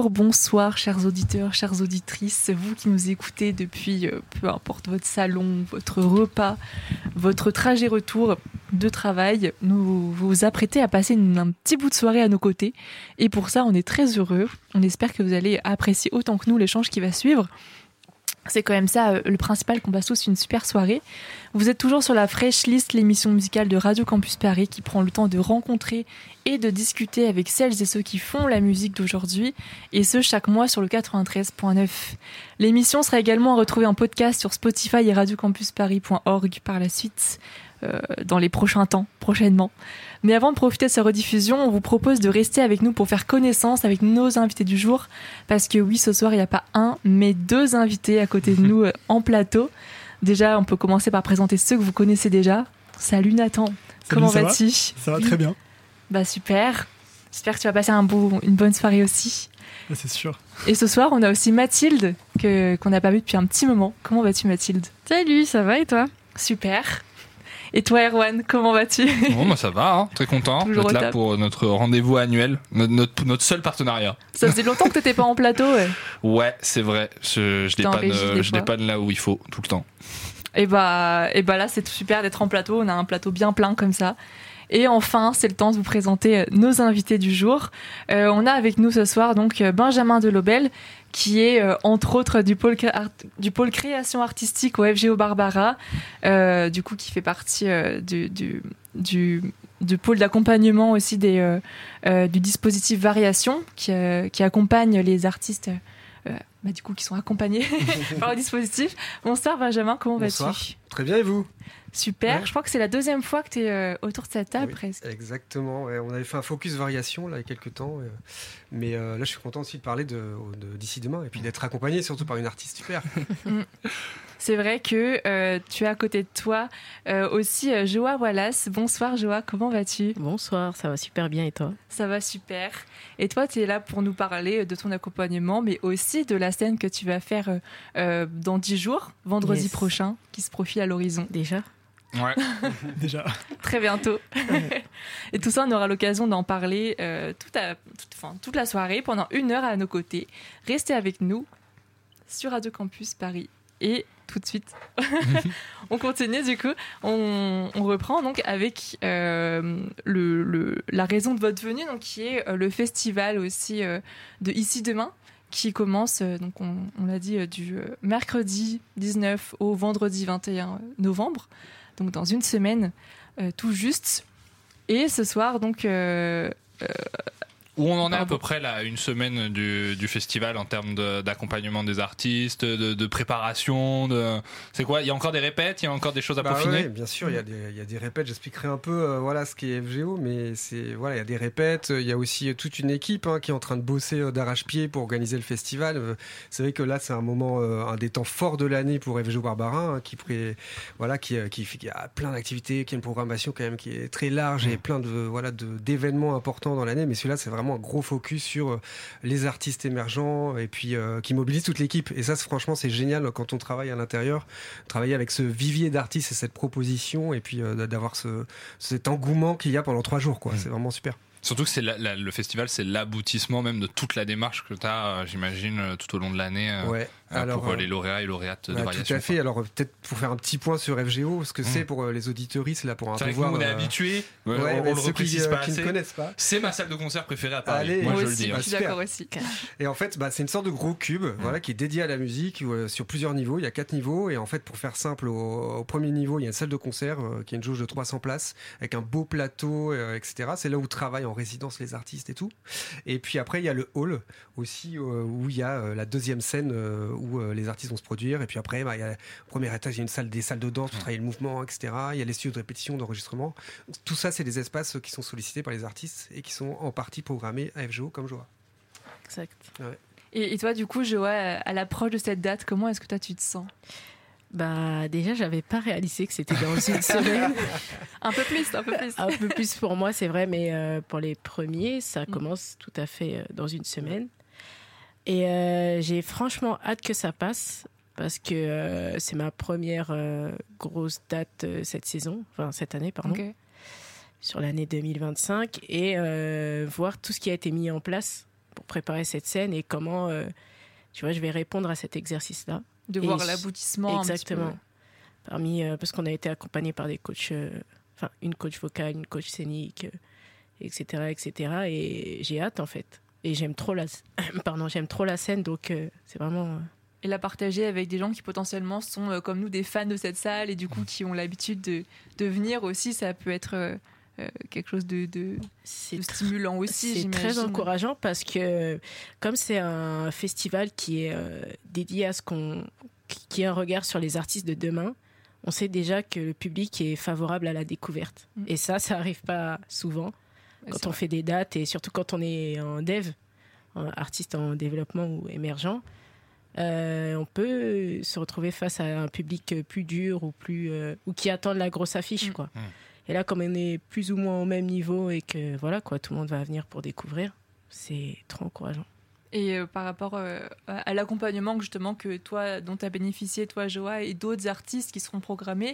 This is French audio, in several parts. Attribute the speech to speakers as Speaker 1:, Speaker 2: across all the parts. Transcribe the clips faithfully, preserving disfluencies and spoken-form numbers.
Speaker 1: bonjour, bonsoir, chers auditeurs, chères auditrices, vous qui nous écoutez depuis euh, peu importe votre salon, votre repas, votre trajet retour de travail, nous vous apprêtez à passer une, un petit bout de soirée à nos côtés. Et pour ça, on est très heureux. On espère que vous allez apprécier autant que nous l'échange qui va suivre. C'est quand même ça, euh, le principal, qu'on passe tous une super soirée. Vous êtes toujours sur la Fresh List, l'émission musicale de Radio Campus Paris qui prend le temps de rencontrer et de discuter avec celles et ceux qui font la musique d'aujourd'hui, et ce, chaque mois sur le quatre-vingt-treize neuf. L'émission sera également à retrouver en podcast sur Spotify et radio campus paris point org par la suite, euh, dans les prochains temps, prochainement. Mais avant de profiter de sa rediffusion, on vous propose de rester avec nous pour faire connaissance avec nos invités du jour, parce que oui, ce soir, il n'y a pas un, mais deux invités à côté de nous euh, en plateau. Déjà, on peut commencer par présenter ceux que vous connaissez déjà. Salut Nathan,
Speaker 2: Salut,
Speaker 1: comment
Speaker 2: ça
Speaker 1: vas-tu ?
Speaker 2: va Ça va très bien.
Speaker 1: Bah super, j'espère que tu vas passer un beau, une bonne soirée aussi.
Speaker 2: Là, c'est sûr.
Speaker 1: Et ce soir, on a aussi Mathilde, que, qu'on n'a pas vue depuis un petit moment. Comment vas-tu Mathilde ?
Speaker 3: Salut, ça va et toi ?
Speaker 1: Super. Et toi Erwan, comment vas-tu ?
Speaker 4: Bon, moi ça va, hein. Très content
Speaker 1: Toujours
Speaker 4: d'être
Speaker 1: au
Speaker 4: là
Speaker 1: top.
Speaker 4: pour notre rendez-vous annuel, notre, notre, notre seul partenariat.
Speaker 1: Ça faisait longtemps que t'étais pas en plateau. Ouais,
Speaker 4: Ouais, c'est vrai, je, je
Speaker 1: T'es en
Speaker 4: dépanne,
Speaker 1: régie, des
Speaker 4: je
Speaker 1: fois.
Speaker 4: dépanne là où il faut, tout le temps.
Speaker 1: et, bah, et bah là, c'est super d'être en plateau. On a un plateau bien plein comme ça. Et enfin, c'est le temps de vous présenter euh, nos invités du jour. Euh, on a avec nous ce soir donc euh, Benjamin Delobel, qui est euh, entre autres du pôle, cré- art- du pôle création artistique au F G O Barbara, euh, du coup qui fait partie euh, du, du, du, du pôle d'accompagnement aussi des, euh, euh, du dispositif Variation, qui, euh, qui accompagne les artistes euh, bah, du coup, qui sont accompagnés par le dispositif. Bonsoir Benjamin, comment
Speaker 5: Bonsoir.
Speaker 1: vas-tu ?
Speaker 5: Très bien, et vous ?
Speaker 1: Super,
Speaker 5: Ouais.
Speaker 1: je crois que c'est la deuxième fois que tu es euh, autour de cette table
Speaker 5: Oui,
Speaker 1: presque.
Speaker 5: Exactement, ouais. On avait fait un focus variation là, il y a quelques temps, euh, mais euh, là je suis content aussi de parler de, de- d'ici demain et puis d'être accompagné surtout par une artiste super.
Speaker 1: C'est vrai que euh, tu as à côté de toi euh, aussi euh, Joa Wallace. Bonsoir Joa, comment vas-tu ?
Speaker 3: Bonsoir, ça va super bien et toi ?
Speaker 1: Ça va super. Et toi, tu es là pour nous parler de ton accompagnement, mais aussi de la scène que tu vas faire euh, euh, dans dix jours, vendredi
Speaker 3: Yes.
Speaker 1: prochain, qui se profile à l'horizon.
Speaker 3: Déjà ?
Speaker 4: Ouais.
Speaker 2: Déjà.
Speaker 1: Très bientôt. Et tout ça, on aura l'occasion d'en parler euh, toute, à- toute, enfin, toute la soirée, pendant une heure à nos côtés. Restez avec nous sur Radio Campus Paris. Et tout de suite, on continue du coup. On, on reprend donc avec euh, le, le- la raison de votre venue, donc, qui est euh, le festival aussi euh, de Ici Demain, qui commence, euh, donc on, on l'a dit, euh, du euh, mercredi dix-neuf au vendredi vingt et un novembre. Donc dans une semaine, euh, tout juste. Et ce soir, donc... euh, euh,
Speaker 4: Où on en est à
Speaker 1: Pardon.
Speaker 4: peu près là, une semaine du, du festival en termes de, d'accompagnement des artistes, de, de préparation, de... C'est quoi ? Il y a encore des répètes, il y a encore des choses à
Speaker 5: Bah
Speaker 4: peaufiner
Speaker 5: ouais, bien sûr, il y a des, il y a des répètes. J'expliquerai un peu euh, voilà, ce qu'est F G O, mais c'est, voilà, il y a des répètes. Il y a aussi euh, toute une équipe hein, qui est en train de bosser euh, d'arrache-pied pour organiser le festival. Euh, c'est vrai que là, c'est un moment, euh, un des temps forts de l'année pour F G O Barbara, hein, qui, pré, voilà, qui, euh, qui, fait- qui a plein d'activités, qui a une programmation quand même qui est très large et plein de, voilà, de, d'événements importants dans l'année. Mais celui-là, c'est vraiment un gros focus sur euh, les artistes émergents et puis euh, qui mobilise toute l'équipe. Et ça, c'est- franchement, c'est génial quand on travaille à l'intérieur, travailler avec ce vivier d'artistes et cette proposition, et puis euh, d'avoir ce, cet engouement qu'il y a pendant trois jours, quoi. C'est vraiment super.
Speaker 4: Surtout que c'est la- la- le festival, c'est l'aboutissement même de toute la démarche que tu as, j'imagine, euh, tout au long de l'année euh,
Speaker 5: Ouais.
Speaker 4: euh,
Speaker 5: Alors,
Speaker 4: pour euh,
Speaker 5: euh,
Speaker 4: les lauréats et lauréates de
Speaker 5: Ouais,
Speaker 4: variation.
Speaker 5: tout à fait.
Speaker 4: quoi.
Speaker 5: Alors euh, peut-être pour faire un petit point sur F G O, ce que
Speaker 4: Mm.
Speaker 5: c'est pour euh, les auditeuristes là, pour un
Speaker 4: C'est
Speaker 5: peu
Speaker 4: vrai que nous,
Speaker 5: voir.
Speaker 4: on est
Speaker 5: euh,
Speaker 4: habitués,
Speaker 5: ouais,
Speaker 4: on, on
Speaker 5: mais
Speaker 4: le
Speaker 5: ceux qui,
Speaker 4: reprécise
Speaker 5: euh,
Speaker 4: pas
Speaker 5: qui ne
Speaker 4: assez.
Speaker 5: connaissent pas.
Speaker 4: C'est ma salle de concert préférée à Paris,
Speaker 5: Allez,
Speaker 4: moi,
Speaker 1: moi
Speaker 4: je le
Speaker 1: aussi,
Speaker 4: dis.
Speaker 1: je
Speaker 4: hein.
Speaker 1: suis
Speaker 5: Super.
Speaker 1: d'accord aussi.
Speaker 5: Et en fait, bah, c'est une sorte de gros cube, voilà, qui est dédié à la musique où, euh, sur plusieurs niveaux. Il y a quatre niveaux. Et en fait, pour faire simple, au, au premier niveau, il y a une salle de concert euh, qui a une jauge de trois cents places avec un beau plateau, euh, et cetera. C'est là où travaillent en résidence les artistes et tout. Et puis après, il y a le hall aussi euh, où il y a euh, la deuxième scène euh, où euh, les artistes vont se produire. Et puis après, bah, il y a au premier étage, il y a une salle, des salles de danse pour travailler le mouvement, et cetera. Il y a les studios de répétition, d'enregistrement. Tout ça, c'est des espaces qui sont sollicités par les artistes et qui sont en partie programmés à F G O comme Joa.
Speaker 3: Exact.
Speaker 1: Et, et toi, du coup, Joa, à l'approche de cette date, comment est-ce que toi, tu te sens ?
Speaker 3: Bah déjà, j'avais pas réalisé que c'était dans une semaine.
Speaker 1: Un peu plus, un peu plus.
Speaker 3: Un peu plus pour moi, c'est vrai, mais euh, pour les premiers, ça
Speaker 1: Mm.
Speaker 3: commence tout à fait euh, dans une semaine. Et euh, j'ai franchement hâte que ça passe parce que euh, c'est ma première euh, grosse date euh, cette saison, enfin cette année, pardon,
Speaker 1: Ok.
Speaker 3: sur l'année deux mille vingt-cinq, et euh, voir tout ce qui a été mis en place pour préparer cette scène et comment, euh, tu vois, je vais répondre à cet exercice-là.
Speaker 1: De
Speaker 3: Et
Speaker 1: voir
Speaker 3: je-
Speaker 1: l'aboutissement.
Speaker 3: Exactement.
Speaker 1: Un petit
Speaker 3: Parmi, euh, parce qu'on a été accompagné par des coachs, euh, enfin une coach vocale, une coach scénique, euh, et cetera, et cetera. Et j'ai hâte en fait. Et j'aime trop la, pardon, j'aime trop la scène, donc euh, c'est vraiment. euh,
Speaker 1: peu. Et la partager avec des gens qui potentiellement sont euh, comme nous des fans de cette salle et du coup qui ont l'habitude de, de venir aussi, ça peut être euh, euh, quelque chose de, de,
Speaker 3: c'est
Speaker 1: de
Speaker 3: tr-
Speaker 1: stimulant aussi.
Speaker 3: C'est
Speaker 1: j'imagine.
Speaker 3: très encourageant parce que comme c'est un festival qui est euh, dédié à ce qu'on, qui a un regard sur les artistes de demain, on sait déjà que le public est favorable à la découverte.
Speaker 1: Mm.
Speaker 3: Et ça, ça arrive pas souvent
Speaker 1: Ouais,
Speaker 3: quand
Speaker 1: c'est
Speaker 3: on
Speaker 1: vrai.
Speaker 3: fait des dates et surtout quand on est en dev, en artiste en développement ou émergent. Euh, on peut se retrouver face à un public plus dur ou plus euh, ou qui attend la grosse affiche,
Speaker 1: Mm.
Speaker 3: quoi.
Speaker 4: Mm.
Speaker 3: Et là, comme on est plus ou moins au même niveau et que voilà, quoi, tout le monde va venir pour découvrir, c'est trop encourageant.
Speaker 1: Et euh, par rapport euh, à à l'accompagnement que, justement que toi, dont tu as bénéficié, toi Joa, et d'autres artistes qui seront programmés,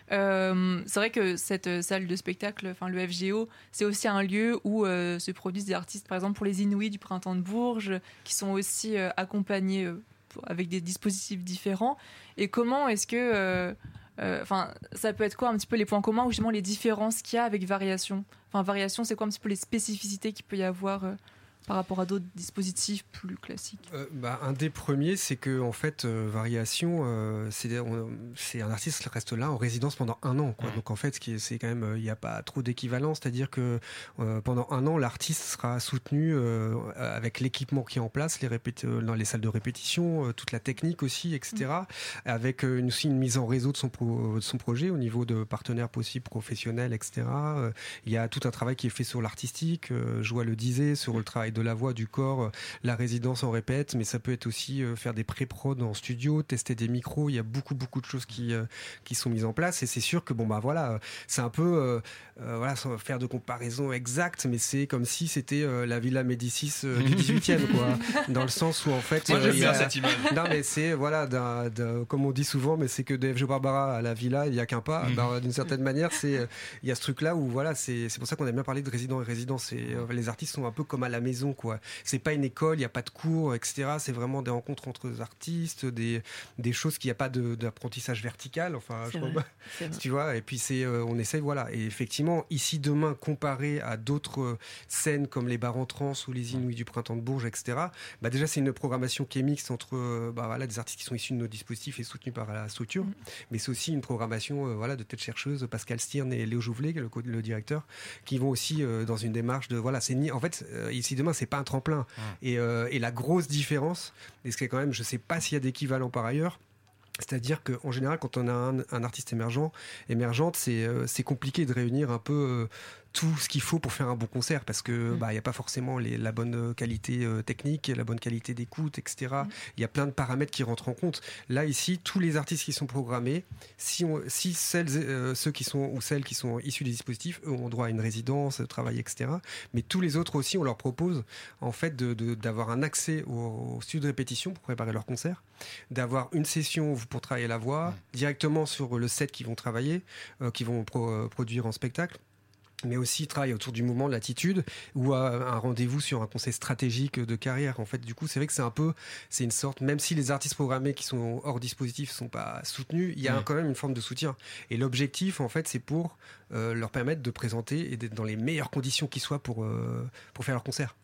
Speaker 1: euh, c'est vrai que cette euh, salle de spectacle, enfin le F G O, c'est aussi un lieu où euh, se produisent des artistes, par exemple pour les Inouïs du Printemps de Bourges, qui sont aussi euh, accompagnés euh, pour- avec des dispositifs différents. Et comment est-ce que... euh, euh, Enfin, ça peut être quoi un petit peu les points communs ou justement les différences qu'il y a avec Variation. Enfin, Variation, c'est quoi un petit peu les spécificités qu'il peut y avoir euh, par rapport à d'autres dispositifs plus classiques?
Speaker 5: Euh, bah, un des premiers, c'est que en fait, euh, Variation, euh, c'est on- c'est un artiste qui reste là en résidence pendant un an, quoi.
Speaker 4: Ouais.
Speaker 5: Donc en fait, ce qui est- c'est quand même, euh, il n'y a pas trop d'équivalent, c'est-à-dire que euh, pendant un an, l'artiste sera soutenu euh, avec l'équipement qui est en place, les répét- euh, dans les salles de répétition, euh, toute la technique aussi, et cetera. Avec euh, une, aussi une mise en réseau de son, pro- de son projet au niveau de partenaires possibles, professionnels, et cetera. Euh, Il y a tout un travail qui est fait sur l'artistique, euh, Joa le disait, sur le travail de la voix, du corps, euh, la résidence en répète, mais ça peut être aussi euh, faire des pré-prod en studio, tester des micros. Il y a beaucoup beaucoup de choses qui euh, qui sont mises en place et c'est sûr que bon bah voilà, euh, c'est un peu euh, euh, voilà sans faire de comparaison exacte, mais c'est comme si c'était euh, la Villa Médicis euh, du dix-huitième quoi, dans le sens où en fait
Speaker 4: Moi
Speaker 5: euh,
Speaker 4: j'aime
Speaker 5: il y
Speaker 4: bien
Speaker 5: a-
Speaker 4: cette image.
Speaker 5: non mais c'est voilà d'un- d'un- comme on dit souvent, mais c'est que de F G Barbara à la Villa il y a qu'un pas.
Speaker 4: Mhm.
Speaker 5: Ben, d'une certaine manière c'est euh, il y a ce truc là où voilà c'est c'est pour ça qu'on aime bien parler de résident et résidence. Et euh, les artistes sont un peu comme à la maison quoi. C'est pas une école, il y a pas de cours, et cetera. C'est vraiment des rencontres entre artistes, des des choses qu'il n'y a pas de- d'apprentissage vertical. Enfin
Speaker 3: C'est
Speaker 5: je
Speaker 3: vrai.
Speaker 5: crois pas.
Speaker 3: C'est vrai.
Speaker 5: Tu vois, et puis c'est, euh, on essaye, voilà. Et effectivement, ici demain, comparé à d'autres euh, scènes comme les bars en trans ou les Inouïs du Printemps de Bourges, et cetera. Bah déjà, c'est une programmation qui est mixte entre, euh, bah voilà, des artistes qui sont issus de nos dispositifs et soutenus par la structure.
Speaker 1: Mm.
Speaker 5: Mais c'est aussi une programmation, euh, voilà, de têtes chercheuses, Pascal Stirn et Léo Jouvelet, le, co- le directeur, qui vont aussi euh, dans une démarche de, voilà, c'est ni, en fait, euh, ici demain, c'est pas un tremplin.
Speaker 4: Mm.
Speaker 5: Et, euh, et la grosse différence, et ce qui est quand même, je sais pas s'il y a d'équivalent par ailleurs. C'est-à-dire qu'en général, quand on a un, un artiste émergent, émergente, c'est euh, c'est compliqué de réunir un peu euh, tout ce qu'il faut pour faire un bon concert parce que
Speaker 1: Mm.
Speaker 5: bah il y a pas forcément les, la bonne qualité euh, technique, la bonne qualité d'écoute, et cetera.
Speaker 1: Mm.
Speaker 5: Il y a plein de paramètres qui rentrent en compte. Là ici, tous les artistes qui sont programmés, si on, si celles, euh, ceux qui sont ou celles qui sont issus des dispositifs, eux ont droit à une résidence, travail, et cetera. Mais tous les autres aussi, on leur propose en fait de de- d'avoir un accès au, au studio de répétition pour préparer leur concert, d'avoir une session pour travailler la voix directement sur le set qu'ils vont travailler, euh, qu'ils vont pro- euh, produire en spectacle, mais aussi travailler autour du mouvement, de l'attitude, ou à un rendez-vous sur un conseil stratégique de carrière. En fait, du coup, c'est vrai que c'est un peu, c'est une sorte, même si les artistes programmés qui sont hors dispositif sont pas soutenus, il y a
Speaker 4: Mmh.
Speaker 5: quand même une forme de soutien. Et l'objectif, en fait, c'est pour euh, leur permettre de présenter et d'être dans les meilleures conditions qui soient pour, euh, pour faire leur concert.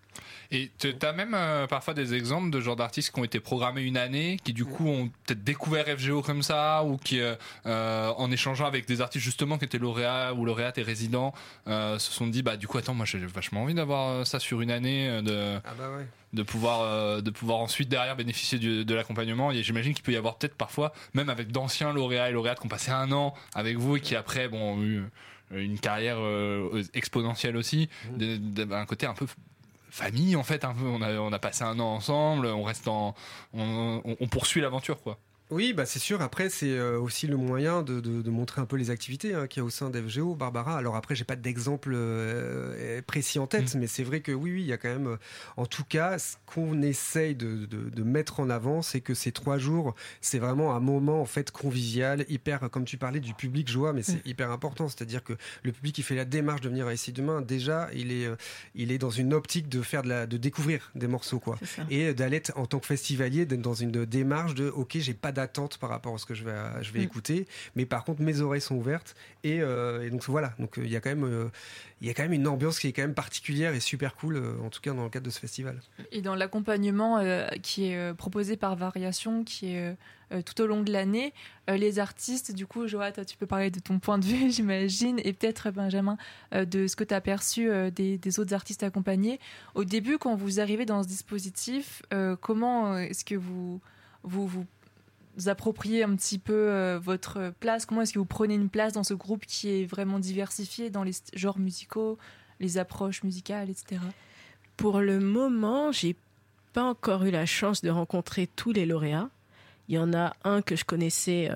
Speaker 4: Et tu as même euh, parfois des exemples de genre d'artistes qui ont été programmés une année, qui du coup ont peut-être découvert F G O comme ça, ou qui, euh, euh, en échangeant avec des artistes justement qui étaient lauréats ou lauréates et résidents, euh, se sont dit bah du coup attends moi j'ai vachement envie d'avoir ça sur une année, euh, de
Speaker 5: Ah bah ouais.
Speaker 4: de pouvoir euh, de pouvoir ensuite derrière bénéficier du- de l'accompagnement. Et j'imagine qu'il peut y avoir peut-être parfois même avec d'anciens lauréats et lauréates qui ont passé un an avec vous et qui après bon ont eu une carrière euh, exponentielle aussi, de- de- un côté un peu famille en fait, un peu. On a on a passé un an ensemble, on reste en on, on, on poursuit l'aventure quoi.
Speaker 5: Oui, bah c'est sûr. Après, c'est euh, aussi le moyen de, de, de montrer un peu les activités hein, qu'il y a au sein d'F G O, Barbara. Alors après, j'ai pas d'exemple euh, précis en tête, mmh. mais c'est vrai que oui, oui, il y a quand même. Euh, en tout cas, ce qu'on essaye de, de, de mettre en avant, c'est que ces trois jours, c'est vraiment un moment en fait convivial, hyper. Comme tu parlais du public joie, mais c'est mmh. hyper important. C'est-à-dire que le public qui fait la démarche de venir à Ici Demain, déjà, il est, euh, il est dans une optique de faire de la, de découvrir des morceaux, quoi, et d'aller en tant que festivalier d'être dans une démarche de, ok, j'ai pas d'attente par rapport à ce que je vais, je vais mmh. écouter, mais par contre mes oreilles sont ouvertes et, euh, et donc voilà, donc il y a quand même euh, il y a quand même une ambiance qui est quand même particulière et super cool euh, en tout cas dans le cadre de ce festival.
Speaker 1: Et dans l'accompagnement euh, qui est euh, proposé par Variation, qui est euh, tout au long de l'année, euh, les artistes, du coup Joa, toi tu peux parler de ton point de vue j'imagine, et peut-être Benjamin euh, de ce que tu as perçu euh, des, des autres artistes accompagnés. Au début, quand vous arrivez dans ce dispositif, euh, comment est-ce que vous vous, vous vous appropriez un petit peu euh, votre place? Comment est-ce que vous prenez une place dans ce groupe qui est vraiment diversifié dans les genres musicaux, les approches musicales, et cetera?
Speaker 3: Pour le moment, j'ai pas encore eu la chance de rencontrer tous les lauréats. Il y en a un que je connaissais,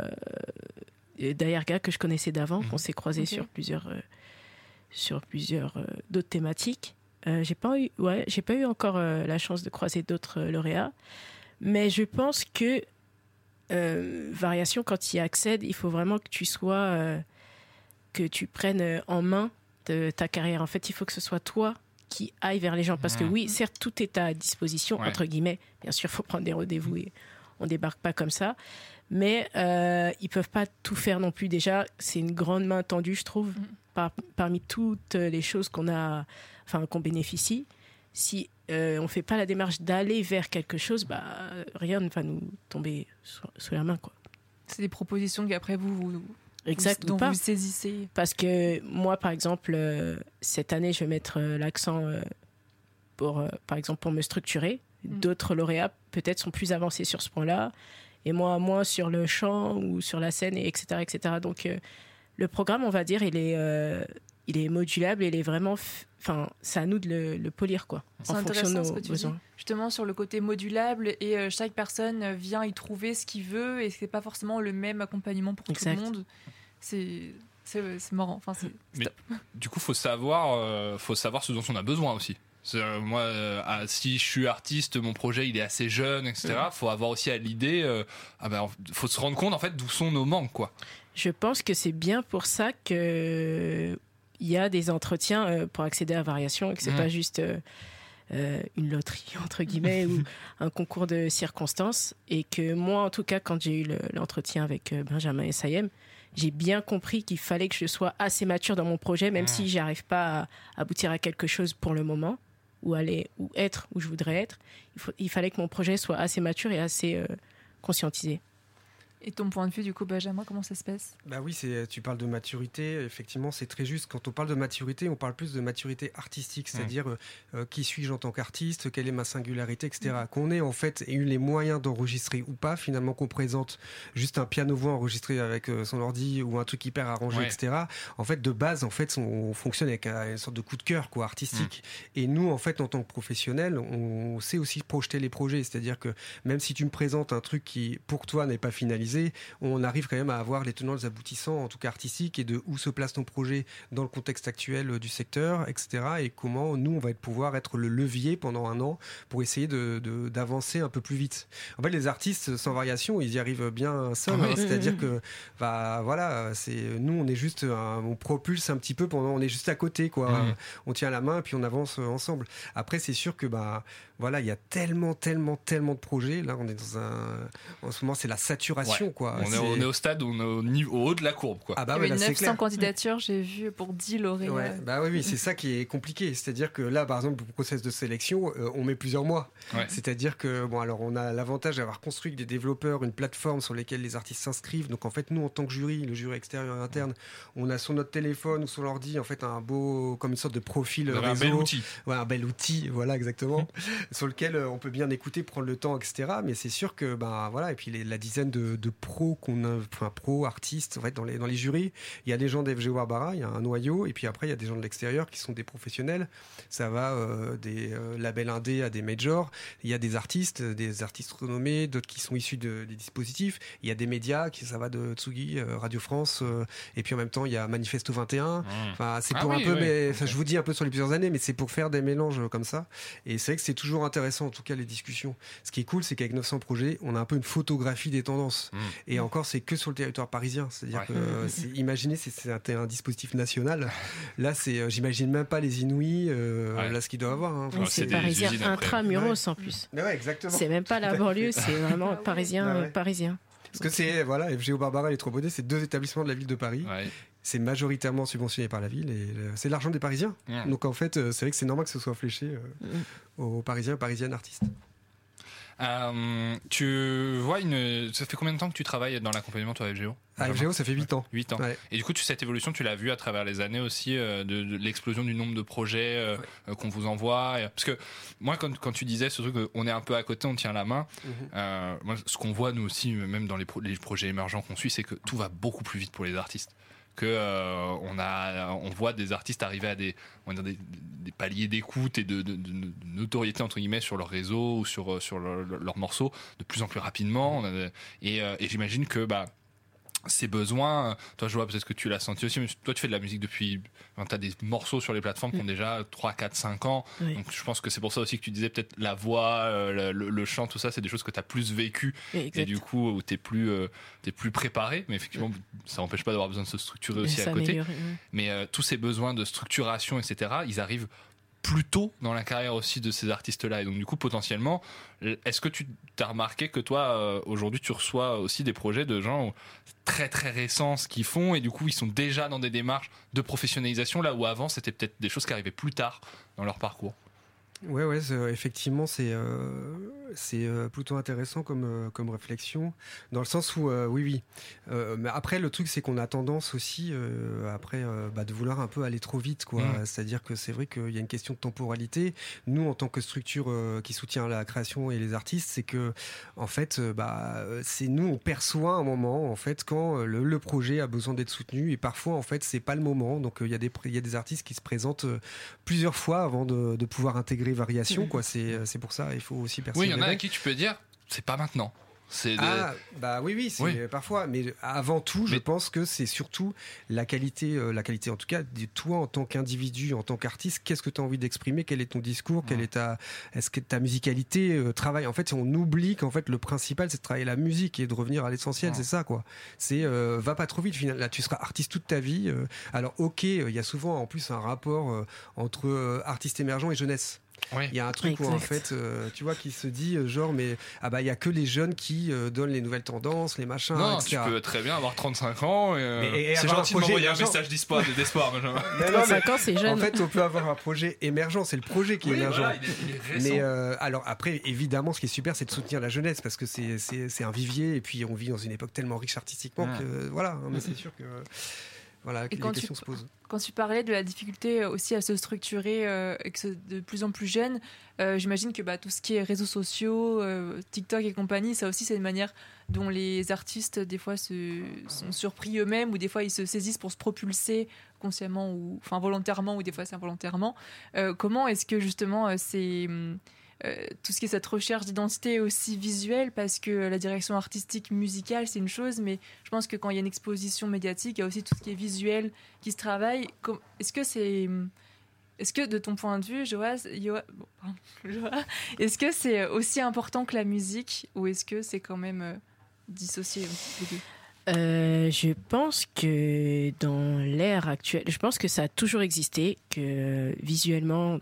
Speaker 3: euh, Dayarga, que je connaissais d'avant, mmh. qu'on s'est croisés okay. sur plusieurs, euh, sur plusieurs euh, d'autres thématiques. Euh, j'ai pas eu, ouais, j'ai pas eu encore euh, la chance de croiser d'autres euh, lauréats, mais je pense que Euh, Variation, quand tu y accèdes, il faut vraiment que tu sois, euh, que tu prennes en main de ta carrière. En fait, il faut que ce soit toi qui aille vers les gens. Parce que oui, certes, tout est à disposition, ouais. entre guillemets. Bien sûr, il faut prendre des rendez-vous et on débarque pas comme ça. Mais euh, ils peuvent pas tout faire non plus. Déjà, c'est une grande main tendue, je trouve, mm. par, parmi toutes les choses qu'on a, enfin, qu'on bénéficie. Si euh, on ne fait pas la démarche d'aller vers quelque chose, bah, rien ne va nous tomber sous, sous la main, quoi.
Speaker 1: C'est des propositions qu'après vous, vous,
Speaker 3: exact,
Speaker 1: vous, dont
Speaker 3: pas.
Speaker 1: vous saisissez.
Speaker 3: Parce que moi, par exemple, euh, cette année, je vais mettre euh, l'accent, euh, pour, euh, par exemple, pour me structurer. Mm. D'autres lauréats, peut-être, sont plus avancés sur ce point-là. Et moi, moins sur le chant ou sur la scène, et cetera, et cetera. Donc, euh, le programme, on va dire, il est... Euh, il est modulable et il est vraiment... Enfin, f... c'est à nous de le, le polir, quoi.
Speaker 1: C'est
Speaker 3: en fonction de nos
Speaker 1: ce que tu
Speaker 3: besoins.
Speaker 1: Dis, justement, sur le côté modulable, et euh, chaque personne vient y trouver ce qu'il veut, et c'est pas forcément le même accompagnement pour exact. Tout le monde. C'est... C'est, c'est marrant. Enfin, c'est, c'est
Speaker 4: Mais, du coup, faut savoir, euh, faut savoir ce dont on a besoin aussi. C'est, euh, moi, euh, si je suis artiste, mon projet il est assez jeune, et cetera. Mmh. Faut avoir aussi à l'idée, euh, ah ben, faut se rendre compte en fait d'où sont nos manques, quoi.
Speaker 3: Je pense que c'est bien pour ça que il y a des entretiens euh, pour accéder à Variation et que c'est mmh. pas juste euh, euh, une loterie entre guillemets ou un concours de circonstances, et que moi en tout cas quand j'ai eu le, l'entretien avec euh, Benjamin et Sayem, j'ai bien compris qu'il fallait que je sois assez mature dans mon projet, même mmh. si j'arrive pas à aboutir à quelque chose pour le moment, ou aller ou être où je voudrais être. Il, faut, il fallait que mon projet soit assez mature et assez euh, conscientisé.
Speaker 1: Et ton point de vue, du coup, Benjamin, comment ça se passe ?
Speaker 5: Bah oui, c'est, tu parles de maturité, effectivement, c'est très juste. Quand on parle de maturité, on parle plus de maturité artistique, c'est-à-dire mmh. euh, qui suis-je en tant qu'artiste, quelle est ma singularité, et cetera. Mmh. Qu'on ait en fait eu les moyens d'enregistrer ou pas, finalement, qu'on présente juste un piano-voix enregistré avec euh, son ordi ou un truc hyper arrangé, ouais. et cetera. En fait, de base, en fait, on, on fonctionne avec un, une sorte de coup de cœur, quoi, artistique. Mmh. Et nous, en fait, en tant que professionnels, on sait aussi projeter les projets, c'est-à-dire que même si tu me présentes un truc qui, pour toi, n'est pas finalisé, on arrive quand même à avoir les tenants, les aboutissants, en tout cas artistiques, et de où se place ton projet dans le contexte actuel du secteur, et cetera. Et comment nous, on va pouvoir être le levier pendant un an pour essayer de, de, d'avancer un peu plus vite. En fait, les artistes sans variation, ils y arrivent bien seuls. Hein, c'est-à-dire que, bah, voilà, c'est, nous, on est juste, un, on propulse un petit peu pendant, on est juste à côté, quoi. Mmh. On tient la main et puis on avance ensemble. Après, c'est sûr que, bah, voilà, il y a tellement, tellement, tellement de projets. Là, on est dans un, en ce moment, c'est la saturation. Ouais. Quoi.
Speaker 4: On,
Speaker 5: c'est...
Speaker 4: est, on est au stade où on est au, niveau, au haut de la courbe, quoi.
Speaker 5: Ah bah
Speaker 1: il y
Speaker 5: ouais,
Speaker 1: avait
Speaker 5: là,
Speaker 1: neuf cents candidatures, j'ai vu, pour dix lauréats.
Speaker 5: Ouais, bah oui, oui, c'est ça qui est compliqué. C'est-à-dire que là, par exemple, pour le process de sélection, euh, on met plusieurs mois. Ouais. C'est-à-dire que, bon, alors, on a l'avantage d'avoir construit avec des développeurs une plateforme sur laquelle les artistes s'inscrivent. Donc, en fait, nous, en tant que jury, le jury extérieur et interne, on a sur notre téléphone ou sur l'ordi, en fait, un beau, comme une sorte de profil réseau.
Speaker 4: Un bel outil.
Speaker 5: Ouais, un bel outil, voilà, exactement. Mmh. Sur lequel on peut bien écouter, prendre le temps, et cetera. Mais c'est sûr que, ben, voilà, et puis les, la dizaine de, de de pros qu'on a, enfin pros artistes en fait dans les dans les jurys. Il y a des gens d'F G O Barbara, il y a un noyau, et puis après il y a des gens de l'extérieur qui sont des professionnels. Ça va euh, des euh, labels indés à des majors. Il y a des artistes, des artistes renommés, d'autres qui sont issus de, des dispositifs. Il y a des médias qui ça va de Tsugi, euh, Radio France, euh, et puis en même temps il y a Manifesto vingt et un. Mmh. Enfin c'est pour ah, un oui, peu, oui. mais okay. je vous dis un peu sur les plusieurs années, mais c'est pour faire des mélanges comme ça. Et c'est vrai que c'est toujours intéressant, en tout cas les discussions. Ce qui est cool, c'est qu'avec neuf cents projets, on a un peu une photographie des tendances. Mmh. Et encore, c'est que sur le territoire parisien. C'est-à-dire ouais. que, euh, c'est, imaginez, c'est, c'est un, un dispositif national. Là, c'est, euh, j'imagine même pas les Inouïs, euh, ouais. là, ce qu'ils doivent avoir. Hein.
Speaker 3: Oui, c'est, c'est parisien intramuros ouais. en plus.
Speaker 5: Ouais, exactement.
Speaker 3: C'est même pas la banlieue, c'est vraiment parisien, ah ouais. parisien.
Speaker 5: Parce que c'est, voilà, F G O Barbara et les Trois-Baudets, c'est deux établissements de la ville de Paris. Ouais. C'est majoritairement subventionné par la ville et c'est l'argent des Parisiens. Mmh. Donc en fait, c'est vrai que c'est normal que ce soit fléché euh, mmh. aux Parisiens et Parisiennes artistes.
Speaker 4: Euh, tu vois, une... ça fait combien de temps que tu travailles dans l'accompagnement, toi, à F G O ?
Speaker 5: À F G O, ça fait huit ans.
Speaker 4: huit ans. Ouais. Et du coup, tu, cette évolution, tu l'as vue à travers les années aussi, euh, de, de l'explosion du nombre de projets euh, ouais. euh, qu'on vous envoie. Parce que moi, quand, quand tu disais ce truc, on est un peu à côté, on tient la main, mm-hmm. euh, moi, ce qu'on voit, nous aussi, même dans les, pro- les projets émergents qu'on suit, c'est que tout va beaucoup plus vite pour les artistes. Que euh, on a, on voit des artistes arriver à des, on va dire des, des paliers d'écoute et de, de, de, de notoriété entre guillemets sur leur réseau ou sur sur leurs leur morceaux de plus en plus rapidement. On a des, et, euh, et j'imagine que bah ces besoins, toi je vois peut-être que tu l'as senti aussi, mais toi tu fais de la musique depuis, enfin, tu as des morceaux sur les plateformes qui ont déjà trois, quatre, cinq ans, oui. donc je pense que c'est pour ça aussi que tu disais peut-être la voix, euh, le, le chant, tout ça, c'est des choses que tu as plus vécues et du coup où tu es plus, euh, t'es plus préparé, mais effectivement oui. ça n'empêche pas d'avoir besoin de se structurer aussi à côté, oui. mais euh, tous ces besoins de structuration, et cetera, ils arrivent plus tôt dans la carrière aussi de ces artistes-là. Et donc, du coup, potentiellement, est-ce que tu t'as remarqué que toi, euh, aujourd'hui, tu reçois aussi des projets de gens très, très récents, ce qu'ils font, et du coup, ils sont déjà dans des démarches de professionnalisation, là où avant, c'était peut-être des choses qui arrivaient plus tard dans leur parcours?
Speaker 5: Ouais, ouais, c'est, effectivement, c'est euh, c'est euh, plutôt intéressant comme euh, comme réflexion, dans le sens où euh, oui, oui. Euh, mais après, le truc, c'est qu'on a tendance aussi euh, après euh, bah, de vouloir un peu aller trop vite, quoi. Mmh. C'est-à-dire que c'est vrai qu'il y a une question de temporalité. Nous, en tant que structure euh, qui soutient la création et les artistes, c'est que en fait, euh, bah, c'est nous, on perçoit un moment, en fait, quand le, le projet a besoin d'être soutenu, et parfois, en fait, c'est pas le moment. Donc, il euh, y a des il y a des artistes qui se présentent euh, plusieurs fois avant de, de pouvoir intégrer variation, quoi. C'est, c'est pour ça, il faut aussi persévérer.
Speaker 4: Oui, il y en a à qui tu peux dire, c'est pas maintenant. C'est de...
Speaker 5: Ah, bah oui, oui, c'est oui. parfois. Mais avant tout, je mais... pense que c'est surtout la qualité, euh, la qualité en tout cas, de toi en tant qu'individu, en tant qu'artiste, qu'est-ce que tu as envie d'exprimer, quel est ton discours, quelle est ta, est-ce que ta musicalité euh, travaille. En fait, on oublie qu'en fait, le principal, c'est de travailler la musique et de revenir à l'essentiel, ouais. c'est ça, quoi. C'est, euh, va pas trop vite, finalement. Là, tu seras artiste toute ta vie. Euh, alors, ok, il euh, y a souvent en plus un rapport euh, entre euh, artiste émergent et jeunesse. Il oui. y a un truc exact. Où en fait, euh, tu vois, qui se dit euh, genre, mais ah bah il y a que les jeunes qui euh, donnent les nouvelles tendances, les machins.
Speaker 4: Non,
Speaker 5: et cetera.
Speaker 4: Tu peux très bien avoir trente-cinq ans et, euh, mais, et c'est gentil de m'envoyer un message d'espoir, d'espoir.
Speaker 3: trente-cinq ans, c'est jeune.
Speaker 5: En fait, on peut avoir un projet émergent, c'est le projet qui
Speaker 4: oui,
Speaker 5: est émergent.
Speaker 4: Voilà, il est, il est récent.
Speaker 5: Mais euh, alors après, évidemment, ce qui est super, c'est de soutenir la jeunesse parce que c'est c'est c'est un vivier et puis on vit dans une époque tellement riche artistiquement ouais. que voilà. Hein, mais c'est sûr que. Voilà, et les quand questions
Speaker 1: tu,
Speaker 5: se posent.
Speaker 1: Quand tu parlais de la difficulté aussi à se structurer euh, et que c'est de plus en plus jeune, euh, j'imagine que bah, tout ce qui est réseaux sociaux, euh, TikTok et compagnie, ça aussi c'est une manière dont les artistes des fois se, sont surpris eux-mêmes ou des fois ils se saisissent pour se propulser consciemment ou enfin volontairement ou des fois c'est involontairement. Euh, comment est-ce que justement euh, c'est Euh, tout ce qui est cette recherche d'identité aussi visuelle, parce que la direction artistique musicale c'est une chose, mais je pense que quand il y a une exposition médiatique il y a aussi tout ce qui est visuel qui se travaille. Comme, est-ce que c'est est-ce que de ton point de vue Joas, Joas, bon, pardon, Joas, est-ce que c'est aussi important que la musique ou est-ce que c'est quand même euh, dissocié les deux?
Speaker 3: Euh, je pense que dans l'ère actuelle, je pense que ça a toujours existé, que euh, visuellement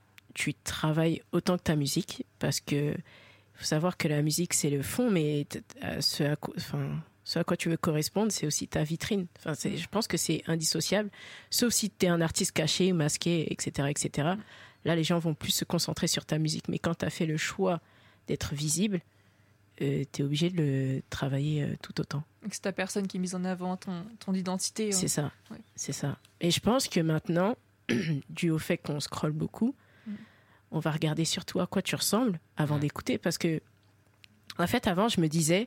Speaker 3: tu travailles autant que ta musique, parce que faut savoir que la musique c'est le fond, mais ce à quoi, enfin, ce à quoi tu veux correspondre c'est aussi ta vitrine. Enfin, c'est, je pense que c'est indissociable, sauf si tu es un artiste caché, masqué, et cetera, et cetera. Là les gens vont plus se concentrer sur ta musique, mais quand tu as fait le choix d'être visible, euh, tu es obligé de le travailler euh, tout autant.
Speaker 1: Donc c'est ta personne qui est mise en avant, ton, ton identité.
Speaker 3: C'est
Speaker 1: hein.
Speaker 3: ça,
Speaker 1: ouais.
Speaker 3: c'est ça. Et je pense que maintenant, dû au fait qu'on scrolle beaucoup, on va regarder surtout à quoi tu ressembles avant ouais. d'écouter, parce que en fait avant je me disais